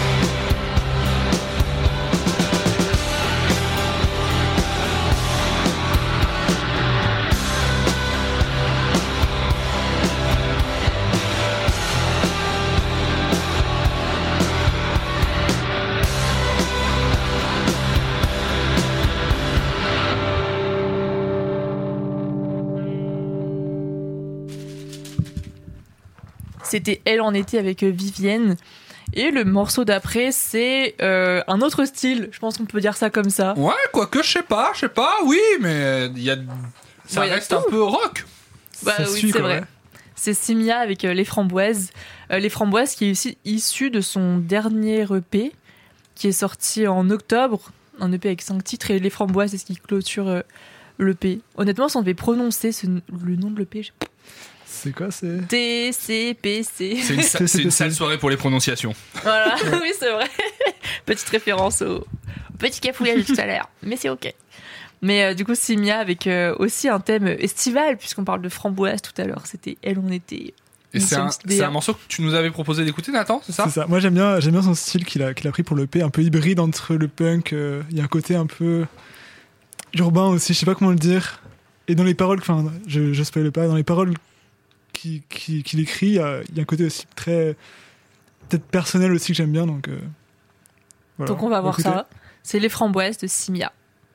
Speaker 1: C'était Elle en été avec euh, Vivienne. Et le morceau d'après, c'est euh, un autre style. Je pense qu'on peut dire ça comme ça.
Speaker 4: Ouais, quoique, je sais pas, je sais pas, oui, mais il y a, ça
Speaker 1: Ouais, y a
Speaker 4: reste
Speaker 1: tout.
Speaker 4: un peu rock.
Speaker 1: Bah
Speaker 2: Ça
Speaker 1: oui,
Speaker 2: suit,
Speaker 1: c'est
Speaker 2: quoi,
Speaker 1: vrai.
Speaker 2: ouais.
Speaker 1: C'est Simia avec euh, Les Framboises. Euh, Les Framboises qui est aussi issu de son dernier E P qui est sorti en octobre. Un E P avec cinq titres et Les Framboises, c'est ce qui clôture euh, l'E P. Honnêtement, si on devait prononcer ce- le nom de l'E P, je...
Speaker 2: C'est quoi, c'est
Speaker 1: T C P C.
Speaker 4: C'est une, sa- c'est une sale soirée pour les prononciations.
Speaker 1: Voilà, oui, c'est vrai. Petite référence au petit cafouillage de tout à l'heure. Mais c'est ok. Mais euh, du coup, Simia avec euh, aussi un thème estival, puisqu'on parle de framboise tout à l'heure. C'était Elle, on était.
Speaker 4: Et c'est un, c'est un morceau que tu nous avais proposé d'écouter, Nathan, c'est ça ?
Speaker 2: C'est ça. Moi, j'aime bien, j'aime bien son style qu'il a, qu'il a pris pour l'E P, un peu hybride entre le punk. Il euh, y a un côté un peu urbain aussi, je sais pas comment le dire. Et dans les paroles, enfin, je, je spoil pas, dans les paroles qu'il qui, qui écrit, il y, y a un côté aussi très. Peut-être personnel aussi que j'aime bien. Donc, euh, voilà.
Speaker 1: donc on va voir
Speaker 2: écoutez.
Speaker 1: ça. C'est Les Framboises de Simia.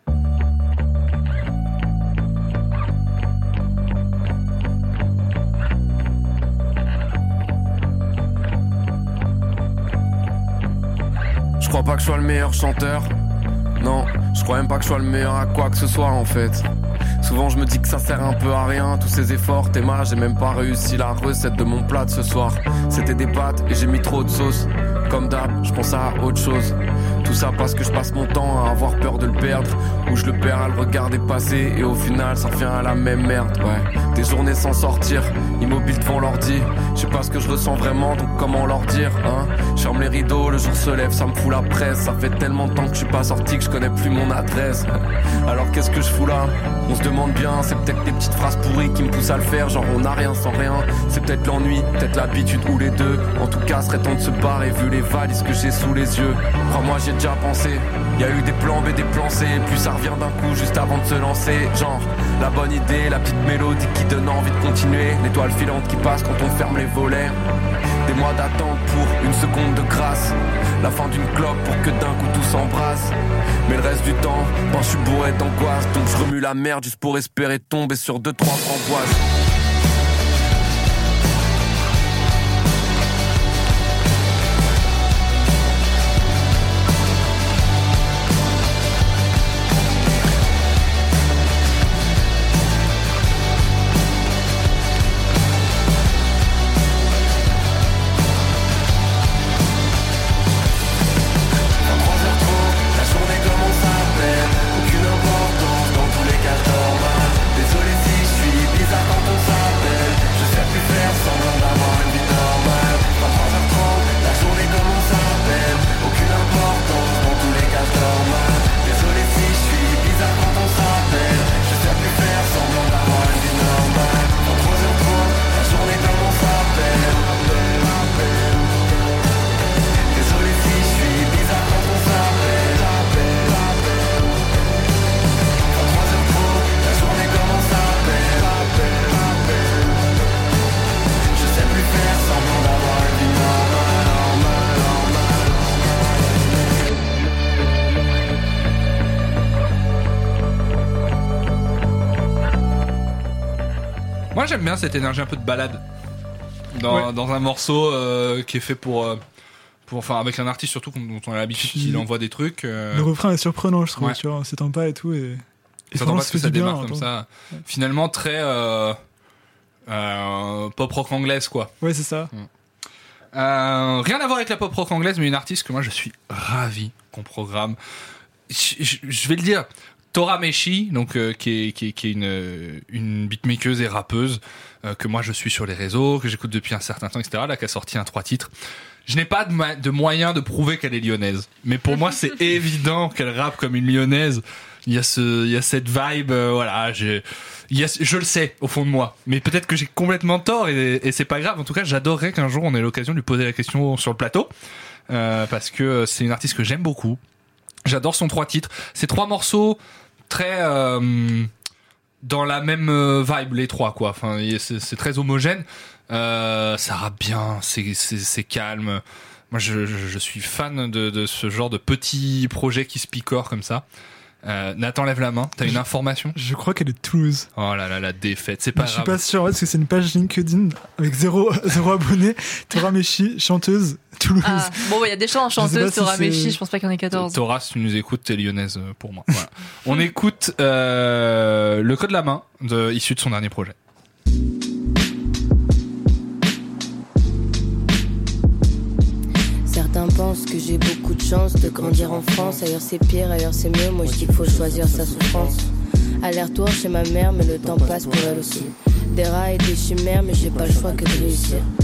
Speaker 16: Je crois pas que je sois le meilleur chanteur. Non, je crois même pas que je sois le meilleur à quoi que ce soit en fait. Souvent je me dis que ça sert un peu à rien. Tous ces efforts, tes mains, j'ai même pas réussi la recette de mon plat de ce soir. C'était des pâtes et j'ai mis trop de sauce. Comme d'hab, je pense à autre chose. Tout ça parce que je passe mon temps à avoir peur de le perdre. Ou je le perds à le regarder passer. Et au final ça revient à la même merde, ouais. Des journées sans sortir, immobile devant l'ordi. Je sais pas ce que je ressens vraiment, donc comment leur dire, hein. Je ferme les rideaux, le jour se lève, ça me fout la presse. Ça fait tellement de temps que je suis pas sorti que je connais plus mon adresse. Alors qu'est-ce que je fous là ? On se demande bien, c'est peut-être des petites phrases pourries qui me poussent à le faire. Genre on a rien sans rien, c'est peut-être l'ennui, peut-être l'habitude ou les deux. En tout cas serait temps de se barrer vu les valises que j'ai sous les yeux. Crois-moi j'ai déjà pensé, y a eu des plans B, des plans C. Puis ça revient d'un coup juste avant de se lancer. Genre la bonne idée, la petite mélodie qui donne envie de continuer. L'étoile filante qui passe quand on ferme les volets. Des mois d'attente pour une seconde de grâce. La fin d'une clope pour que d'un coup tout s'embrasse. Mais le reste du temps, ben je suis bourré d'angoisse. Donc je remue la merde juste pour espérer tomber sur deux trois framboises.
Speaker 4: Moi j'aime bien cette énergie un peu de balade dans,
Speaker 2: Ouais.
Speaker 4: dans un morceau euh, qui est fait pour, euh, pour, enfin avec un artiste surtout dont on a l'habitude
Speaker 2: Puis-
Speaker 4: qu'il envoie des trucs. euh,
Speaker 2: Le refrain est surprenant, je trouve.
Speaker 4: Ouais.
Speaker 2: Tu vois, on s'étend pas et tout. Et, et
Speaker 4: Ça
Speaker 2: franchement,
Speaker 4: pas
Speaker 2: ça
Speaker 4: que
Speaker 2: fait
Speaker 4: ça
Speaker 2: du bien,
Speaker 4: démarre comme
Speaker 2: attends.
Speaker 4: ça. Finalement très euh, euh, pop rock anglaise quoi.
Speaker 2: Ouais, c'est ça.
Speaker 4: Euh, rien à voir avec la pop rock anglaise, mais une artiste que moi je suis ravi qu'on programme. Je, je- je vais le dire, Tora Meshi, donc euh, qui est qui est, qui est une une beatmakeuse et rappeuse euh, que moi je suis sur les réseaux, que j'écoute depuis un certain temps, et cetera. Là, qui a sorti un trois titres. Je n'ai pas de, ma- de moyen de prouver qu'elle est lyonnaise, mais pour moi c'est évident qu'elle rappe comme une lyonnaise. Il y a ce, il y a cette vibe, euh, voilà. J'ai, il y a, je le sais au fond de moi, mais peut-être que j'ai complètement tort et, et c'est pas grave. En tout cas, j'adorerais qu'un jour on ait l'occasion de lui poser la question sur le plateau, euh, parce que c'est une artiste que j'aime beaucoup. J'adore son trois titres, ces trois morceaux très euh, dans la même euh, vibe les trois quoi. Enfin, c'est, c'est très homogène. Euh, ça rappe bien, c'est, c'est, c'est calme. Moi, je, je, je suis fan de, de ce genre de petits projets qui se picorent comme ça. Euh, Nathan lève la main. T'as une information ?
Speaker 2: Je crois qu'elle est de Toulouse.
Speaker 4: Oh là là, la défaite. C'est pas
Speaker 2: Mais je suis
Speaker 4: grave.
Speaker 2: pas sûr parce que c'est une page LinkedIn avec zéro, zéro abonné. Tora Meshi, chanteuse, Toulouse.
Speaker 1: Ah, bon, il y a des chants
Speaker 2: Je sais pas
Speaker 1: chanteuses,
Speaker 2: si
Speaker 1: Tora
Speaker 2: c'est-
Speaker 1: Meshi, je pense pas qu'il y en ait quatorze.
Speaker 4: Tora, si tu nous écoutes, t'es lyonnaise euh, pour moi. Voilà. On écoute euh, le code de la main, de, issu de son dernier projet.
Speaker 17: Certains pensent que j'ai beaucoup de chance de grandir en France. Ailleurs c'est pire, ailleurs c'est mieux. Moi je dis qu'il faut choisir sa souffrance. Aller-retour chez ma mère, mais le temps passe pour elle aussi. Des rats et des chimères, mais j'ai pas le choix que de réussir. Je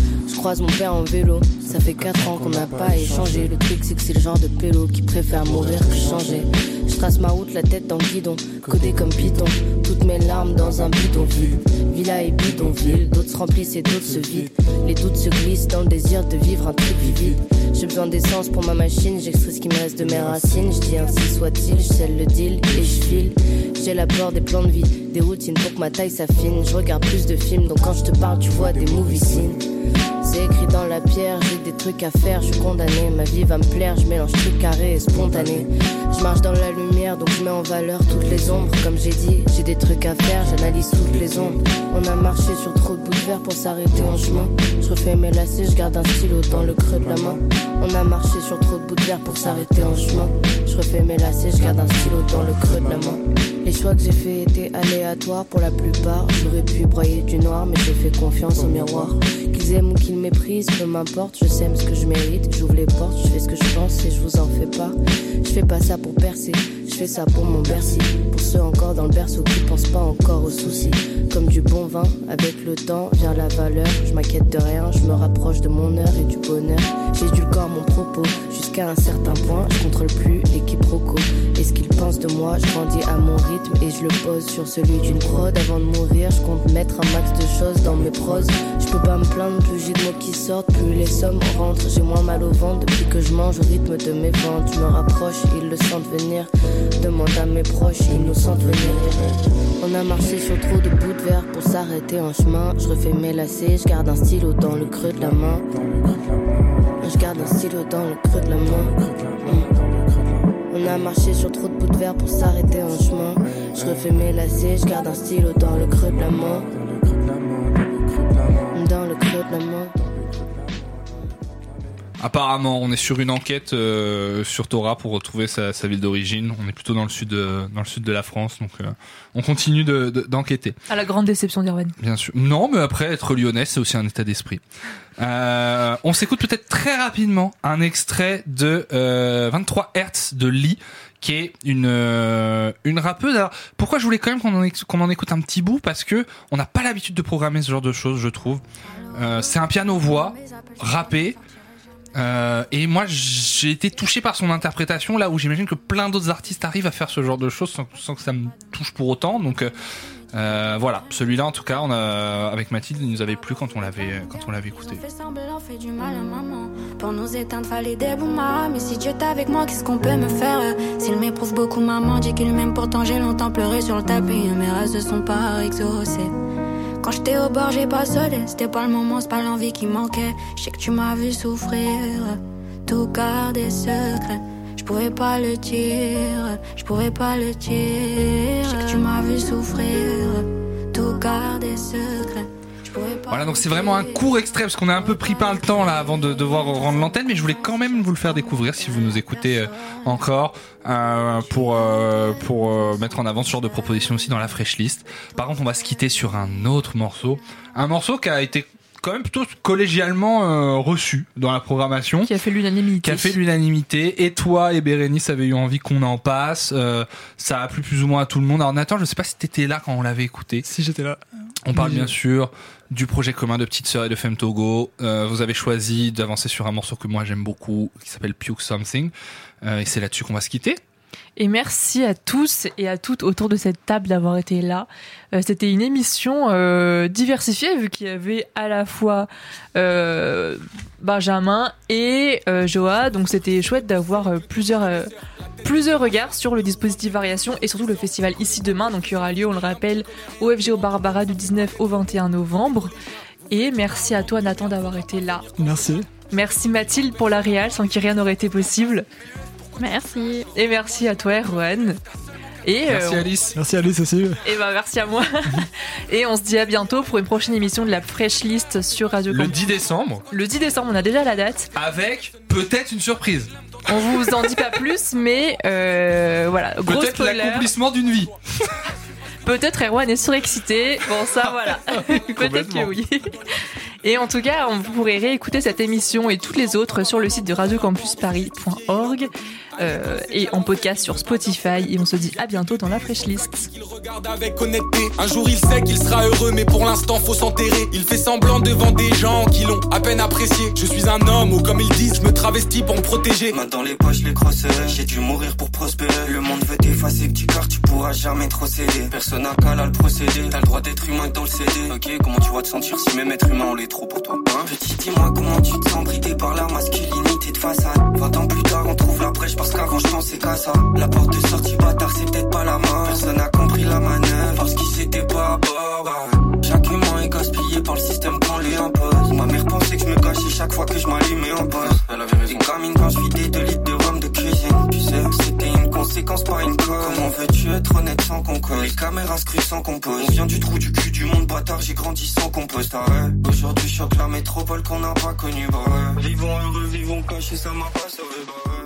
Speaker 17: croise mon père en vélo. Ça fait quatre ans qu'on n'a pas échangé. Le truc c'est que c'est le genre de pélo qui préfère mourir que changer. Je trace ma route, la tête dans le guidon, codé comme Python. Toutes mes larmes dans un bidonville. Villa et bidonville, d'autres se remplissent et d'autres se vident. Les doutes se glissent dans le désir de vivre un truc vivide. J'ai besoin d'essence pour ma machine, j'extrais ce qui me reste de mes racines. Je dis ainsi soit-il, je scelle le deal et je file. J'élabore des plans de vie, des routines pour que ma taille s'affine. Je regarde plus de films, donc quand je te parle, tu vois des movie scenes. C'est écrit dans la pierre, j'ai des trucs à faire, je suis condamné. Ma vie va me plaire, je mélange trucs carrés et spontanés. Je marche dans la lumière, donc je mets en valeur toutes les ombres. Comme j'ai dit, j'ai des trucs à faire, j'analyse toutes les ondes. On a marché sur trop de bouts de verre pour s'arrêter en chemin. Je refais mes lacets, je garde un stylo dans le creux de la main. On a marché sur trop de bouts de verre pour s'arrêter en chemin. Je refais mes lacets, je garde un stylo dans le creux de la main. Les choix que j'ai faits étaient aléatoires pour la plupart. J'aurais pu broyer du noir, mais j'ai fait confiance au miroir. Qu'ils aiment ou qu'ils méprisent, peu m'importe, je sème ce que je mérite. J'ouvre les portes, je fais ce que je pense et je vous en fais pas. Je fais pas ça pour percer, je fais ça pour mon Bercy. Pour ceux encore dans le berceau qui pensent pas encore aux soucis. Comme du bon vin, avec le temps vient la valeur. Je m'inquiète de rien, je me rapproche de mon heure et du bonheur. J'édulcore mon propos jusqu'à un certain point. Je contrôle plus les quiproquos et ce qu'ils pensent de moi. Je grandis à mon rythme et je le pose sur celui d'une prod. Avant de mourir, je compte mettre un max de choses dans mes proses. Je peux pas me plaindre, plus j'ai de mots qui sortent, plus les sommes rentrent. J'ai moins mal au ventre depuis que je mange au rythme de mes ventes. Je me rapproche, ils le sentent venir. Demande à mes proches, ils nous sentent venir. On a marché sur trop de bouts de verre pour s'arrêter en chemin. Je refais mes lacets, je garde un stylo dans le creux de la main. Je garde un stylo dans le creux de la main. On a marché sur trop de bouts de verre pour s'arrêter en chemin. Je refais mes lacets, je garde un stylo dans le creux de la main. Dans le creux de la main.
Speaker 4: Apparemment, on est sur une enquête euh, sur Torah pour retrouver sa, sa ville d'origine. On est plutôt dans le sud de, dans le sud de la France, donc euh, on continue de, de, d'enquêter.
Speaker 1: À la grande déception d'Irwan.
Speaker 4: Bien sûr. Non, mais après, être lyonnais, c'est aussi un état d'esprit. Euh, on s'écoute peut-être très rapidement un extrait de euh, vingt-trois hertz de Lee, qui est une euh, une rappeuse. Alors, pourquoi je voulais quand même qu'on en, qu'on en écoute un petit bout, parce que on n'a pas l'habitude de programmer ce genre de choses, je trouve. Euh, c'est un piano-voix rappé. Euh, et moi j'ai été touché par son interprétation, là où j'imagine que plein d'autres artistes arrivent à faire ce genre de choses sans, sans que ça me touche pour autant. Donc euh, voilà, celui-là en tout cas, on a, avec Mathilde, il nous avait plu quand on l'avait quand on l'avait écouté.
Speaker 18: Fait semblant, fait du mal à maman. Pour nous éteindre fallait des boomas. Mais si Dieu est avec moi, qu'est-ce qu'on peut me faire? S'il m'éprouve beaucoup, maman dit qu'il m'aime, pourtant j'ai longtemps pleuré sur le tapis. Mes rêves se sont pas exaucés. Quand j'étais au bord, j'ai pas solé. C'était pas le moment, c'est pas l'envie qui manquait. Je sais que tu m'as vu souffrir, tout garder secret. Je pouvais pas le dire, je pouvais pas le dire. Je sais que tu m'as vu souffrir, tout garder secret.
Speaker 4: Voilà, donc c'est vraiment un court extrait parce qu'on a un peu pris par le temps là avant de devoir rendre l'antenne, mais je voulais quand même vous le faire découvrir si vous nous écoutez euh, encore euh, pour euh, pour euh, mettre en avant ce genre de proposition aussi dans la Fresh List. Par contre, on va se quitter sur un autre morceau, un morceau qui a été quand même plutôt collégialement euh, reçu dans la programmation,
Speaker 1: qui a fait l'unanimité.
Speaker 4: Qui a fait l'unanimité. Et toi et Bérénice avaient eu envie qu'on en passe. Euh, ça a plu plus ou moins à tout le monde. Alors Nathan, je sais pas si t'étais là quand on l'avait écouté.
Speaker 2: Si j'étais là.
Speaker 4: On parle bien sûr du projet commun de Petite Sœur et de Femme Togo. Euh, vous avez choisi d'avancer sur un morceau que moi j'aime beaucoup, qui s'appelle Puke Something. Euh, et c'est là-dessus qu'on va se quitter.
Speaker 1: Et merci à tous et à toutes autour de cette table d'avoir été là. Euh, c'était une émission euh, diversifiée, vu qu'il y avait à la fois euh, Benjamin et euh, Joa. Donc c'était chouette d'avoir euh, plusieurs, euh, plusieurs regards sur le dispositif Variation et surtout le festival Ici Demain. Donc il y aura lieu, on le rappelle, au F G O Barbara du dix-neuf au vingt et un novembre. Et merci à toi Nathan d'avoir été là.
Speaker 2: Merci.
Speaker 1: Merci Mathilde pour la réal, sans qui rien n'aurait été possible.
Speaker 13: Merci.
Speaker 1: Et merci à toi Erwan. Et
Speaker 4: merci
Speaker 1: euh,
Speaker 4: Alice.
Speaker 2: Merci Alice aussi.
Speaker 1: Et bah merci à moi. Et on se dit à bientôt pour une prochaine émission de la Fresh List sur Radio Campus.
Speaker 4: Le dix décembre.
Speaker 1: Le dix décembre, on a déjà la date.
Speaker 4: Avec peut-être une surprise.
Speaker 1: On vous en dit pas plus, mais euh, voilà. Gros
Speaker 4: peut-être
Speaker 1: spoiler.
Speaker 4: L'accomplissement d'une vie.
Speaker 1: Peut-être Erwan est surexcité. Bon ça voilà. Peut-être que oui. Et en tout cas, vous pourrez réécouter cette émission et toutes les autres sur le site de radio campus paris point org euh, et en podcast sur Spotify. Et on se dit à bientôt dans la Fresh List.
Speaker 19: Il regarde avec honnêteté. Un jour il sait qu'il sera heureux, mais pour l'instant faut s'enterrer. Il fait semblant devant des gens qui l'ont à peine apprécié. Je suis un homme, ou comme ils disent, je me travestis pour me protéger.
Speaker 20: Main dans les poches, les crosses, j'ai dû mourir pour prospérer. Le monde veut t'effacer, petit car tu pourras jamais trop céder. Personne n'a qu'à là le procédé. T'as le droit d'être humain dans le C D. Ok, comment tu vas te sentir si même être humain on l'est trop pour toi, hein? Petit, dis-moi comment tu te sens bridé par la masculinité de façade. vingt ans plus tard on trouve la brèche parce qu'avant je pensais qu'à ça. La porte de sortie bâtard c'est peut-être pas la main. Personne n'a compris la manœuvre parce qu'il s'était pas à bord, ouais. Chaque humain est gaspillé par le système qu'on lui impose. Ma mère pensait que je me cachais chaque fois que je m'allumais en pause. Elle avait raison. Une gamine quand je vidais deux litres de rhum de cuisine. Tu sais, c'était une conséquence, pas une cause. Comment veux-tu être honnête sans qu'on cause? Les caméras scrutent sans qu'on pose. On vient du trou du cul du monde bâtard, j'ai grandi sans qu'on pose. Aujourd'hui choque la métropole qu'on n'a pas connue, bah ouais. Vivons heureux, vivons cachés, ça m'a pas sauvé, bah ouais.